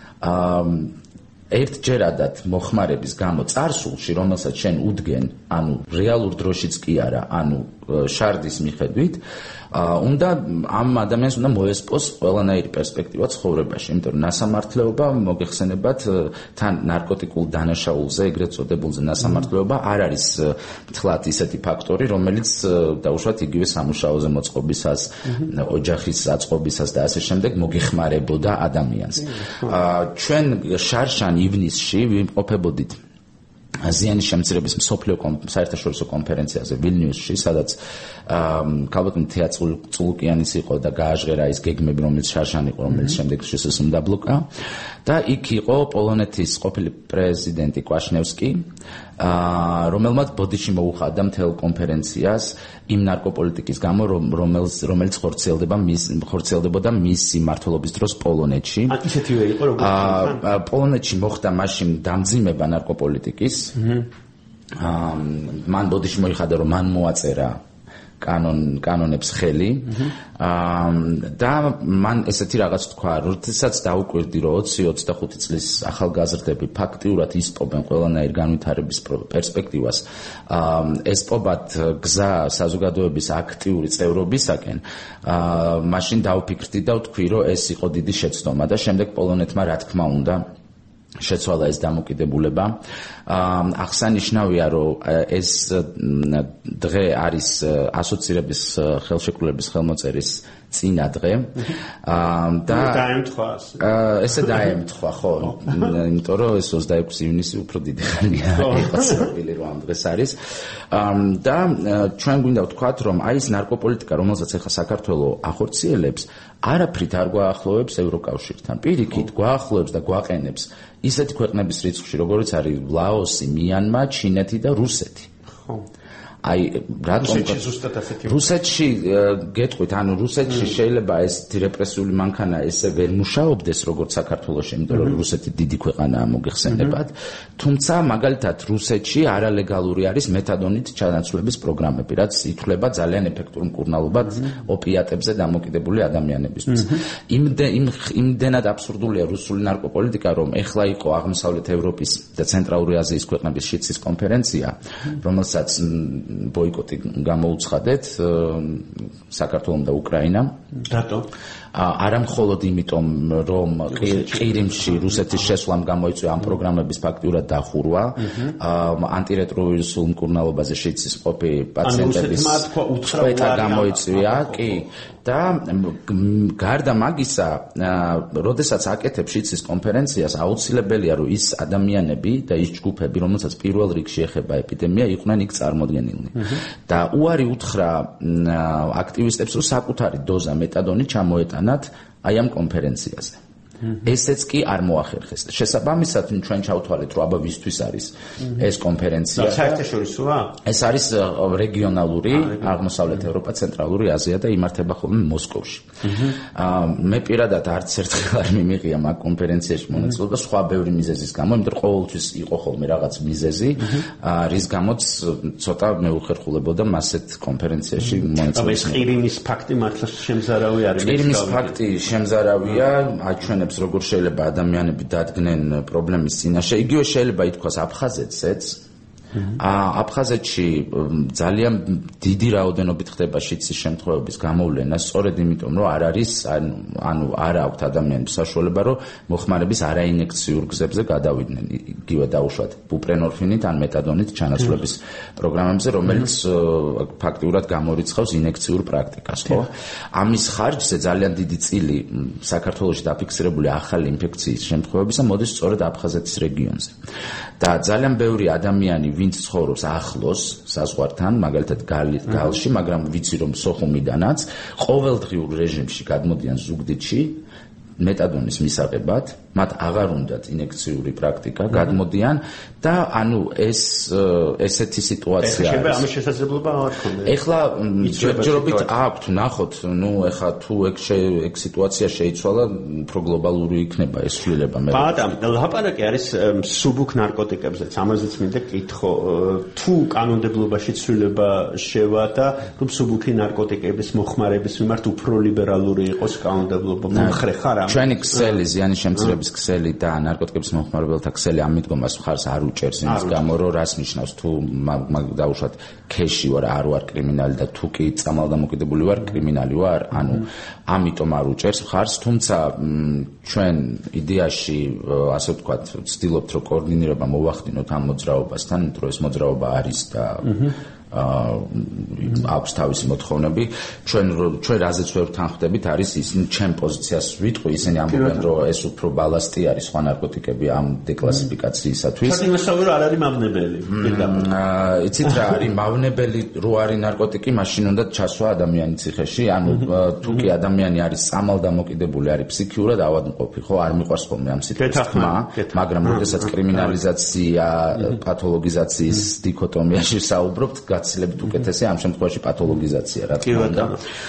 ერთჯერადად მოხმარების გამო წარსულში, რომელსაც შენ უდგენ, ანუ რეალურ დროშიც კი არა, ანუ შარდის მიხედვით, უნდა ამ ადამიანს უნდა მოესპოს ყველანაირი პერსპექტივა ცხოვრებაში, იმიტომ რომ ნასამართლეობა მოგეხსენებათ თან ნარკოტიკულ დანაშაულზე, ეგრეთ წოდებულზე ნასამართლეობა არ არის თლათ ისეთი ფაქტორი, რომელიც დაუშვათ იგივე სამუშაოზე მოწყობისას, ოჯახის აწყობისას და ასე შემდეგ მოგეხმარებოდა ადამიანს. ჩვენ შარშან ივნისში ვიმყოფებოდით აზიანის შემცირების მსოფლიო საერთაშორისო კონფერენციაზე ვილნიუსში, სადაც ქალბატონი თეატრი წულუკიანის იყო და გააჟღერა ის გეგმები, რომელიც შარშან იყო, რომელიც შემდეგ შესაძლოა უმდაბლოკა და იქ იყო პოლონეთის ყოფილი პრეზიდენტი კვაშნევსკი, რომელმაც ბოდიში მოუხადა მთელ კონფერენციას იმ ნარკოპოლიტიკის გამო, რომელიც რომელიც ხორციელდება მის ხორციელდებოდა მისი მმართველობის დროს პოლონეთში. ისეთივე იყო როგორც პოლონეთში მოხდა მაშინ დამძიმება ნარკოპოლიტიკის. მან ბოდიში მოიხადა, რომ მან მოაწერა კანონ კანონებს ხელი და მან ესეთი რაღაც თქვა, როდესაც დაუკვირდი, რომ ოცი ოცდახუთი წლის ახალგაზრდები ფაქტიურად ისპობენ ყველანაირ განვითარების პერსპექტივას, ესპობათ გზა საზოგადოების აქტიური წევრობისაკენ, მაშინ დავფიქრდი და ვთქვი, რომ ეს იყო დიდი შეცდომა და შემდეგ პოლონეთმა რა თქმა უნდა შეცვალა ეს დამოკიდებულება. აღსანიშნავია, რომ ეს დღე არის ასოცირების ხელშეკრულების ხელმოწერის წინა დღე. და დაემთხვა. ესე დაემთხვა, ხო, იმიტომ რომ ეს ოცდაექვსი ივნისი უფრო დიდი ხანია, იყო ცნობილი რომ ამ დღეს არის. და ჩვენ გვინდა ვთქვათ, რომ აი ეს ნარკოპოლიტიკა, რომელსაც ახლა საქართველოს ახორციელებს, არაფრით არ გვაახლოვებს ევროკავშირთან. პირიქით, გვაახლოვებს და გვაყენებს ისეთი ქვეყნების რიცხვში, როგორც არის ლაოსი, მიანმა, ჩინეთი და რუსეთი. ხო. აი რატომ რუსეთში გეტყვით, ანუ რუსეთში შეიძლება ეს რეპრესიული მანქანა ესე ვერ მუშაობდეს როგორც საქართველოში, იმიტომ რომ რუსეთი დიდი ქვეყანაა მოგეხსენებათ, თუმცა მაგალითად რუსეთში არალეგალური არის მეთადონით ჩანაცვლების პროგრამები, რაც ითვლება ძალიან ეფექტურ მკურნალობად ოპიატებზე დამოკიდებული ადამიანებისთვის. იმდენად აბსურდულია რუსული ნარკოპოლიტიკა, რომ ეხლა იყო აღმოსავლეთ ევროპის და ცენტრალური აზიის ქვეყნების შიცის კონფერენცია, რომელსაც ბოიკოტი გამოუცხადეთ საქართველოს და უკრაინამ. რატო? არა მხოლოდ იმიტომ, რომ ყირიმში რუსეთის შესვლამ გამოიწვია ამ პროგრამების ფაქტიურად დახურვა, ანტირეტროვირუსულ მკურნალობაზე შიცის ყოფი პაციენტების წვეთა გამოიწვია, კი, და გარდა მაგისა, როდესაც აკეთებს შიცის კონფერენციას, აუცილებელია, რომ ის ადამიანები და ის ჯგუფები, რომელსაც პირველ რიგში ეხება ეპიდემია, იყვნენ იქ წარმოდგენილნი. და უარი უთხრა აქტივისტებს, რომ საკუთარი დოზა მეტადონი ჩამოეტანათ აი ამ კონფერენციაზე. ესეც კი არ მოახერხეს. შესაბამისად, ჩვენ ჩავთვალეთ, რომ აბა ვისთვის არის ეს კონფერენცია. საერთაშორისოა? ეს არის რეგიონალური, აღმოსავლეთ ევროპა, ცენტრალური აზია და იმართება ხოლმე მოსკოვში. მე პირადად არც ერთხელ არ მიმიღია მაგ კონფერენციაში მონაწილეობა სხვა ბევრი მიზეზის გამო, იმიტომ რომ ყოველთვის იყო ხოლმე რაღაც მიზეზი, რის გამოც ცოტა მეუხერხულებოდა მასეთ კონფერენციაში მონაწილეობა. ეს ყირიმის ფაქტი მართლა შემზარავი არის? ყირიმის ფაქტი შემზარავია, აჩვენებს როგორ შეიძლება ადამიანები დადგნენ პრობლემის წინაშე. იგივე შეიძლება ითქვას აფხაზეთზეც. აფხაზეთში ძალიან დიდი რაოდენობით ხდება შიცის შემთხვევების გამოვლენა, სწორედ იმიტომ, რომ არ არის, ანუ არ აქვთ ადამიანებს საშუალება, რომ მოხმარების არაინექციურ გზებზე გადავიდნენ. იგივე დაუშვათ ბუპრენორფინით ან მეტადონით ჩანაცვლების პროგრამებზე, რომელიც ფაქტიურად გამორიცხავს ინექციურ პრაქტიკას, ხო? ამის ხარჯზე ძალიან დიდი წილი საქართველოში დაფიქსირებული ახალი ინფექციის შემთხვევებისა მოდის სწორედ აფხაზეთის რეგიონზე. და ძალიან ბევრი ადამიანი ვინც ცხოვრობს ახლოს საზღვართან, მაგალითად გალში, მაგრამ ვიცი რომ სოხუმიდანაც ყოველდღიურ რეჟიმში გადმოდიან ზუგდიდში მეტადონის მისაღებად, მათ აღარ უნდათ ინექციური პრაქტიკა, გადმოდიან და ანუ ეს ესეთი სიტუაცია არის. ეხლა ამის შესაძლებლობა არ ქონდა. ეხლა ჯერჯერობით აქვთ, ნახოთ, ნუ ეხლა თუ ეგ ეგ სიტუაცია შეიცვალა, უფრო გლობალური იქნება ეს ცვლილება მე. ბატა, ლაპარაკი არის მსუბუქ ნარკოტიკებზეც, ამაზეც მინდა კითხო, თუ კანონმდებლობაში ცვლილება შევა და რომ მსუბუქი ნარკოტიკების მოხმარების მიმართ უფრო ლიბერალური იყოს კანონმდებლობა, მომხრე ხარ ამ? ჩვენი ქსელი, ზიანის შემცირების ქსელი და ნარკოტიკების მოხმარებელთა ქსელი ამ მიდგომას მხარს არ უჭერს იმის გამო, რომ რას ნიშნავს თუ დაუშვათ ქეში ვარ, არ ვარ კრიმინალი და თუ კი წამალდამოკიდებული ვარ, კრიმინალი ვარ, ანუ ამიტომ არ უჭერს მხარს, თუმცა ჩვენ იდეაში, ასე ვთქვათ, ვცდილობთ, რომ კოორდინირება მოვახდინოთ ამ მოძრაობასთან, იმიტომ რომ ეს მოძრაობა არის და აქვს თავისი მოთხოვნები. ჩვენ ჩვენ რაზეც ვერ თანხმდებით არის ის ჩემ პოზიციას ვიტყვი, ისინი ამბობენ, რომ ეს უფრო ბალასტი არის სხვა ნარკოტიკები ამ დეკლასიფიკაციისათვის. საკმაოდ არ არის მავნებელი. იცით რა არის მავნებელი, რო არის ნარკოტიკი, მაშინ უნდა ჩასვა ადამიანის ციხეში, ანუ თუ კი ადამიანი არის სამალდამოკიდებული, არის ფსიქიურად ავადმყოფი, ხო, არ მიყვარს ხოლმე ამ სიტუაციას, მაგრამ როდესაც კრიმინალიზაცია, პათოლოგიზაციის დიქოტომიაში საუბრობთ, გაცილებით უკეთესია ამ შემთხვევაში პათოლოგიზაცია, რა თქმა უნდა.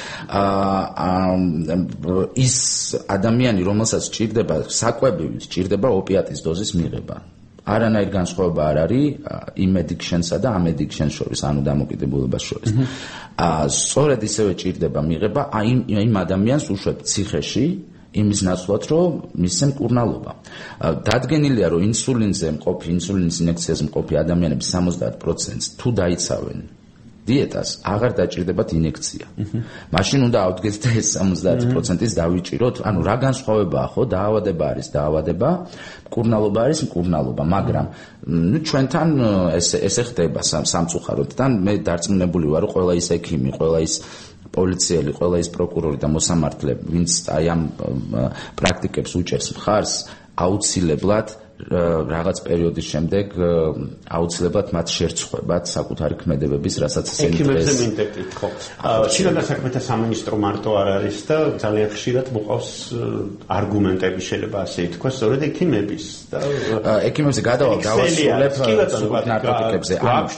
ის ადამიანი, რომელსაც ჭირდება საკვებივით, ჭირდება ოპიატის დოზის მიღება. არანაირ განსხვავება არ არის იმ addiction-სა და ამ addiction-ს შორის, ანუ დამოკიდებულებას შორის. სწორედ ისევე ჭირდება მიღება იმ იმ ადამიანს უშვებთ ციხეში, იმის ნაცვლად, რომ მისცემ მკურნალობა. დადგენილია, რომ ინსულინზე მყოფი, ინსულინის ინექციაზე მყოფი ადამიანების სამოცდაათ პროცენტს თუ დაიცავენ დიეტას, აღარ დაჭირდებათ ინექცია. მაშინ უნდა ავდგეთ და ეს სამოცდაათი პროცენტის დავიჭიროთ, ანუ რა განსხვავებაა, ხო, დაავადება არის დაავადება, მკურნალობა არის მკურნალობა, მაგრამ ნუ ჩვენთან ესე ესე ხდება სამწუხაროდ და მე დარწმუნებული ვარ, რომ ყველა ის ექიმი, ყველა ის პოლიციელი, ყველა ის პროკურორი და მოსამართლე, ვინც აი ამ პრაქტიკებს უჭერს მხარს, აუცილებლად რაღაც პერიოდის შემდეგ აუცილებლად მათ შერცხვებათ საკუთარი ქმედებების, რასაც ესენი ექიმებზე მინდებით, ხო. შინაგან საქმეთა სამინისტრო მარტო არ არის და ძალიან ხშირად მოყავს არგუმენტები, შეიძლება ასე ითქვას, სწორედ ექიმების და ექიმებზე გადავალ დავასრულებ ნარკოტიკებზე.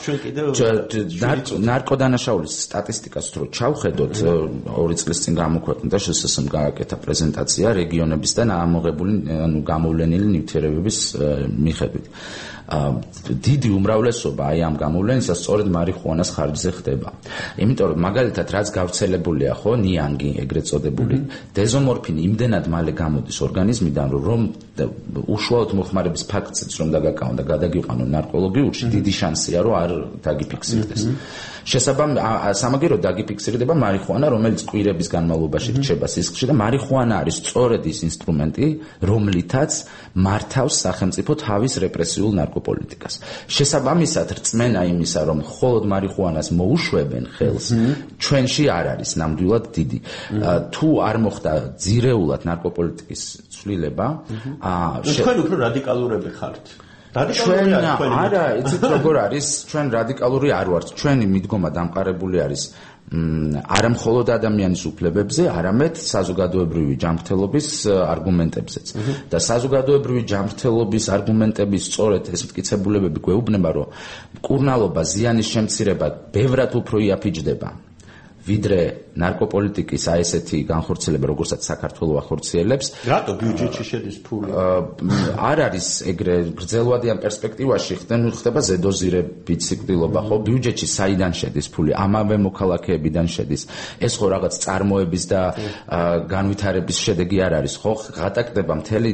ნარკოდანაშაულის სტატისტიკას რო ჩავხედოთ, ორი წლის წინ გამოქვეყნდა შსსმ გააკეთა პრეზენტაცია რეგიონებისგან ამოღებული, ანუ გამოვლენილი ნივთიერებების მიხედვით. დიდი უმრავლესობა აი ამ გამოვლენისა სწორედ მარიხუანას ხარჯზე ხდება. იმიტომ რომ მაგალითად რაც გავრცელებულია ხო, ნიანგი ეგრეთ წოდებული, დეზომორფინი იმდენად მალე გამოდის ორგანიზმიდან, რომ უშუალოდ მოხმარების ფაქტიც რომ დაგაკავონ და გადაგიყვანონ ნარკოლოგიურში, დიდი შანსია რომ არ დაგიფიქსირდეს. შესაბამისად სამაგიეროდ დაგიფიქსირდება მარიხუანა, რომელიც კვირების განმავლობაში რჩება სისხლში და მარიხუანა არის სწორედ ის ინსტრუმენტი, რომლითაც მართავს სახელმწიფო თავის რეპრესიულ ნარკოპოლიტიკას. შესაბამისად რწმენა იმისა, რომ მხოლოდ მარიხუანას მოუშვებენ ხელს, ჩვენში არ არის ნამდვილად დიდი. თუ არ მოხდა ძირეულად ნარკოპოლიტიკის ცვლილება, თქვენ უფრო რადიკალურები ხართ. ჩვენ არა, იცით როგორ არის, ჩვენ რადიკალური არ ვართ. ჩვენი მიდგომა დამყარებული არის არა მხოლოდ ადამიანის უფლებებზე, არამედ საზოგადოებრივი ჯანმრთელობის არგუმენტებზეც. და საზოგადოებრივი ჯანმრთელობის არგუმენტების სწორედ ეს მტკიცებულებები გვეუბნება, რომ მკურნალობა, ზიანის შემცირება ბევრად უფრო იაფიჯდება ვიდრე ნარკოპოლიტიკის აი ესეთი განხორციელება, როგორცაც საქართველოს ახორციელებს. რატო ბიუჯეტში შედის ფული? არ არის ეგრე გრძელვადიან პერსპექტივაში ხდება ზედოზირებით სიკვდილობა, ხო? ბიუჯეტში საიდან შედის ფული? ამავე მოქალაქეებიდან შედის. ეს ხო რაღაც წარმოების და განვითარების შედეგი არ არის, ხო? ღატაკდება მთელი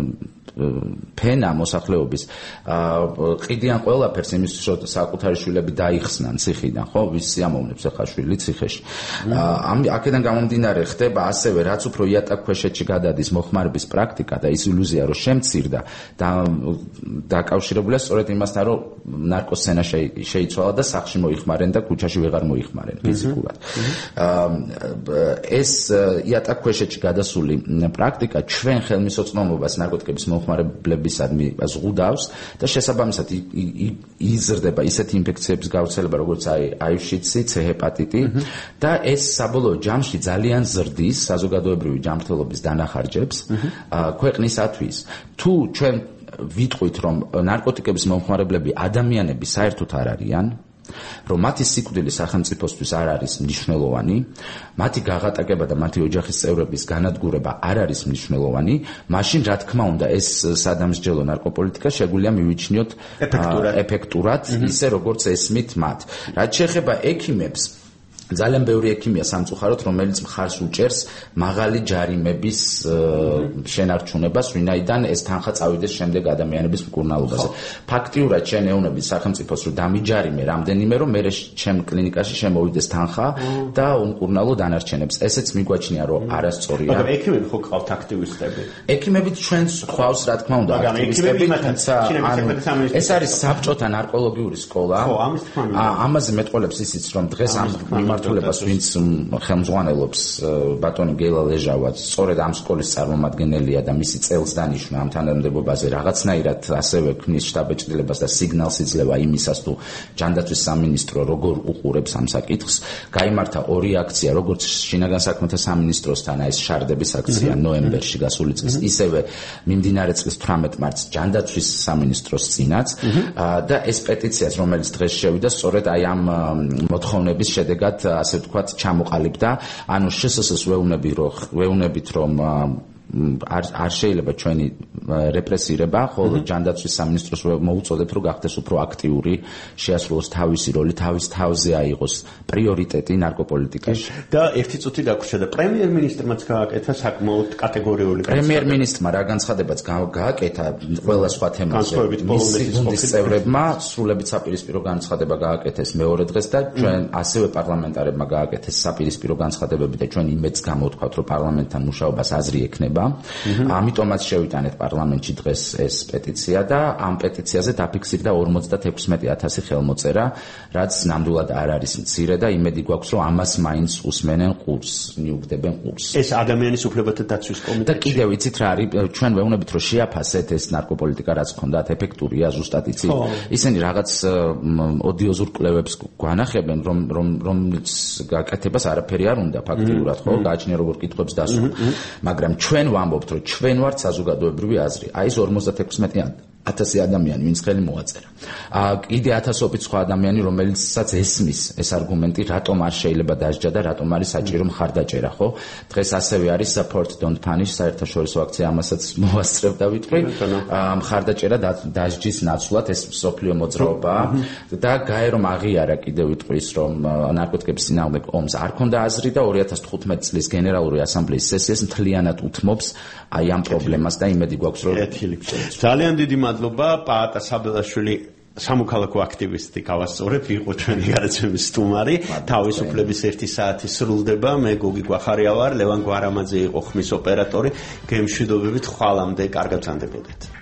ფენა მოსახლეობის. ყიდიან ყველაფერს იმისთვის, რომ საკუთარი შვილები დაიხსნან ციხიდან, ხო? ვის სიამოვნებს ახლა შვილი ციხეში. ამ აქედან გამომდინარე ხდება ასევე, რაც უფრო იატაკქვეშეთში გადადის მოხმარების პრაქტიკა და ის ილუზია, რომ შემცირდა და დაკავშირებულია სწორედ იმასთან, რომ ნარკოსცენა შეიცვალა და სახლში მოიხმარენ და ქუჩაში ვეღარ მოიხმარენ ფიზიკურად. ეს იატაკქვეშეთში გადასული პრაქტიკა ჩვენ ხელმისაწვდომობას ნარკოტიკების მომხმარებლებისადმი ზღუდავს და შესაბამისად იზრდება ისეთი ინფექციების გავრცელება, როგორც აივ-შიცი, ცე ჰეპატიტი და ეს საბოლოო ჯამში ძალიან ზრდის საზოგადოებრივი ჯანმრთელობის დანახარჯებს ქვეყნისათვის. თუ ჩვენ ვიტყვით, რომ ნარკოტიკების მომხმარებლები ადამიანები საერთოდ არ არიან, რომ მათი სიკვდილი სახელმწიფოსთვის არ არის მნიშვნელოვანი, მათი გაღატაკება და მათი ოჯახის წევრების განადგურება არ არის მნიშვნელოვანი, მაშინ რა თქმა უნდა ეს სადამსჯელო ნარკოპოლიტიკა შეგვიძლია მივიჩნიოთ ეფექტურად, ისე როგორც ესმით მათ. რაც შეეხება ექიმებს, ძალიან ბევრი ექიმია სამწუხაროდ, რომელიც მხარს უჭერს მაღალი ჯარიმების შენარჩუნებას, ვინაიდან ეს თანხა წავიდეს შემდეგ ადამიანების მკურნალობაზე. ფაქტიურად შენ ეუბნები სახელმწიფოს, რომ დამიჯარიმე რამდენიმე, რომ მე ჩემ კლინიკაში შემოვიდეს თანხა და უმკურნალო დანარჩენებს. ესეც მიგვაჩნია, რომ არასწორია. მაგრამ ექიმები ხო ყავთ აქტივისტები? ექიმები ჩვენს ყავს, რა თქმა უნდა, აქტივისტები, თუმცა ეს არის საბჭოთა ნარკოლოგიური სკოლა. ხო, ამის თქმა უნდა. ამაზე მეტყოლებს ისიც, რომ დღეს ამ მართლობას ვინც ხელმძღვანელობს ბატონი გელა ლეჟავა, სწორედ ამ სკოლის წარმომადგენელია და მისი წელს დანიშნა ამ თანამდებობაზე რაღაცნაირად ასევე ქმნის შტაბ-ეჭდილებას და სიგნალს იძლევა იმისას, თუ ჯანდაცვის სამინისტრო როგორ უყურებს ამ საკითხს. გაიმართა ორი აქცია, როგორც შინაგან საქმეთა სამინისტროსთან ეს შარდების აქცია ნოემბერში გასული წლის, ისევე მიმდინარე წლის თვრამეტ მარტს ჯანდაცვის სამინისტროს წინაც და ეს პეტიციაც, რომელიც დღეს შევიდა, სწორედ აი ამ მოთხოვნების შედეგად ასე ვთქვათ, ჩამოყალიბდა. ანუ შსს ვეუბნები რომ ვეუბნებით რომ არ არ შეიძლება ჩვენი რეპრესირება, ხოლო ჯანდაცვის სამინისტროს მოუწოდეთ, რომ გახდეს უფრო აქტიური, შეასრულოს თავისი როლი, თავის თავზე აიღოს პრიორიტეტი ნარკოპოლიტიკაში. და ერთი წუთი დაგვრჩა და პრემიერ-მინისტრმაც გააკეთა საკმაოდ კატეგორიული განცხადება. პრემიერ-მინისტრმა რა განცხადებაც გააკეთა ყველა სხვა თემაზე. მისი გუნდის წევრებმა სრულებით საპირისპირო განცხადება გააკეთეს მეორე დღეს და ჩვენ ასევე პარლამენტარებმა გააკეთეს საპირისპირო განცხადებები და ჩვენ იმედს გამოვთქვათ, რომ პარლამენტთან მუშაობას აზრი ექნება. ხდება. ამიტომაც შევიტანეთ პარლამენტში დღეს ეს პეტიცია და ამ პეტიციაზე დაფიქსირდა ორმოცდათექვსმეტი ათასი ხელმოწერა, რაც ნამდვილად არ არის მცირე და იმედი გვაქვს, რომ ამას მაინც უსმენენ ყურს, მიუგდებენ ყურს. ეს ადამიანის უფლებათა დაცვის კომიტეტი. და კიდევ იცით რა არის, ჩვენ ვეუბნებით, რომ შეაფასეთ ეს ნარკოპოლიტიკა რაც ხონდათ, ეფექტურია ზუსტად იცით. ისინი რაღაც ოდიოზურ კვლევებს გვანახებენ, რომ რომ რომლის გაკეთებას არაფერი არ უნდა ფაქტიურად, ხო? გააჩნია როგორ კითხვებს დასვა. მაგრამ ჩვენ ვამბობთ, რომ ჩვენ ვართ საზოგადოებრივი აზრი. აი ეს ორმოცდათექვსმეტი ათასი ადამიანი, ვინც ხელი მოაწერა. აა კიდე ათასობით სხვა ადამიანი, რომელიცაც ესმის ეს არგუმენტი, რატომ არ შეიძლება დასჯა და რატომ არის საჭირო მხარდაჭერა, ხო? დღეს ასევე არის support don't punish საერთაშორისო აქცია, ამასაც მოვასწრებ და ვიტყვი. აა მხარდაჭერა დასჯის ნაცვლად ეს სოფლიო მოძრაობაა და გაე რომ აღიარა კიდე ვიტყვი ის, რომ ნარკოტიკების წინააღმდეგ ომს არ ქონდა აზრი და ორი ათას თხუთმეტი წლის გენერალური ასამბლეის სესიას მთლიანად უთმობს აი ამ პრობლემას და იმედი გვაქვს, რომ ძალიან დიდი მადლობა პაატა საბელაშვილი სამოქალაქო აქტივისტი გავასწორებ, იყო ჩვენი გადაცემის სტუმარი. თავისუფლების ერთი საათი სრულდება. მე გოგი გვახარია ვარ, ლევან გვარამაძე იყო ხმის ოპერატორი. გემშვიდობებით ხვალამდე, კარგად ვსანდებოდეთ.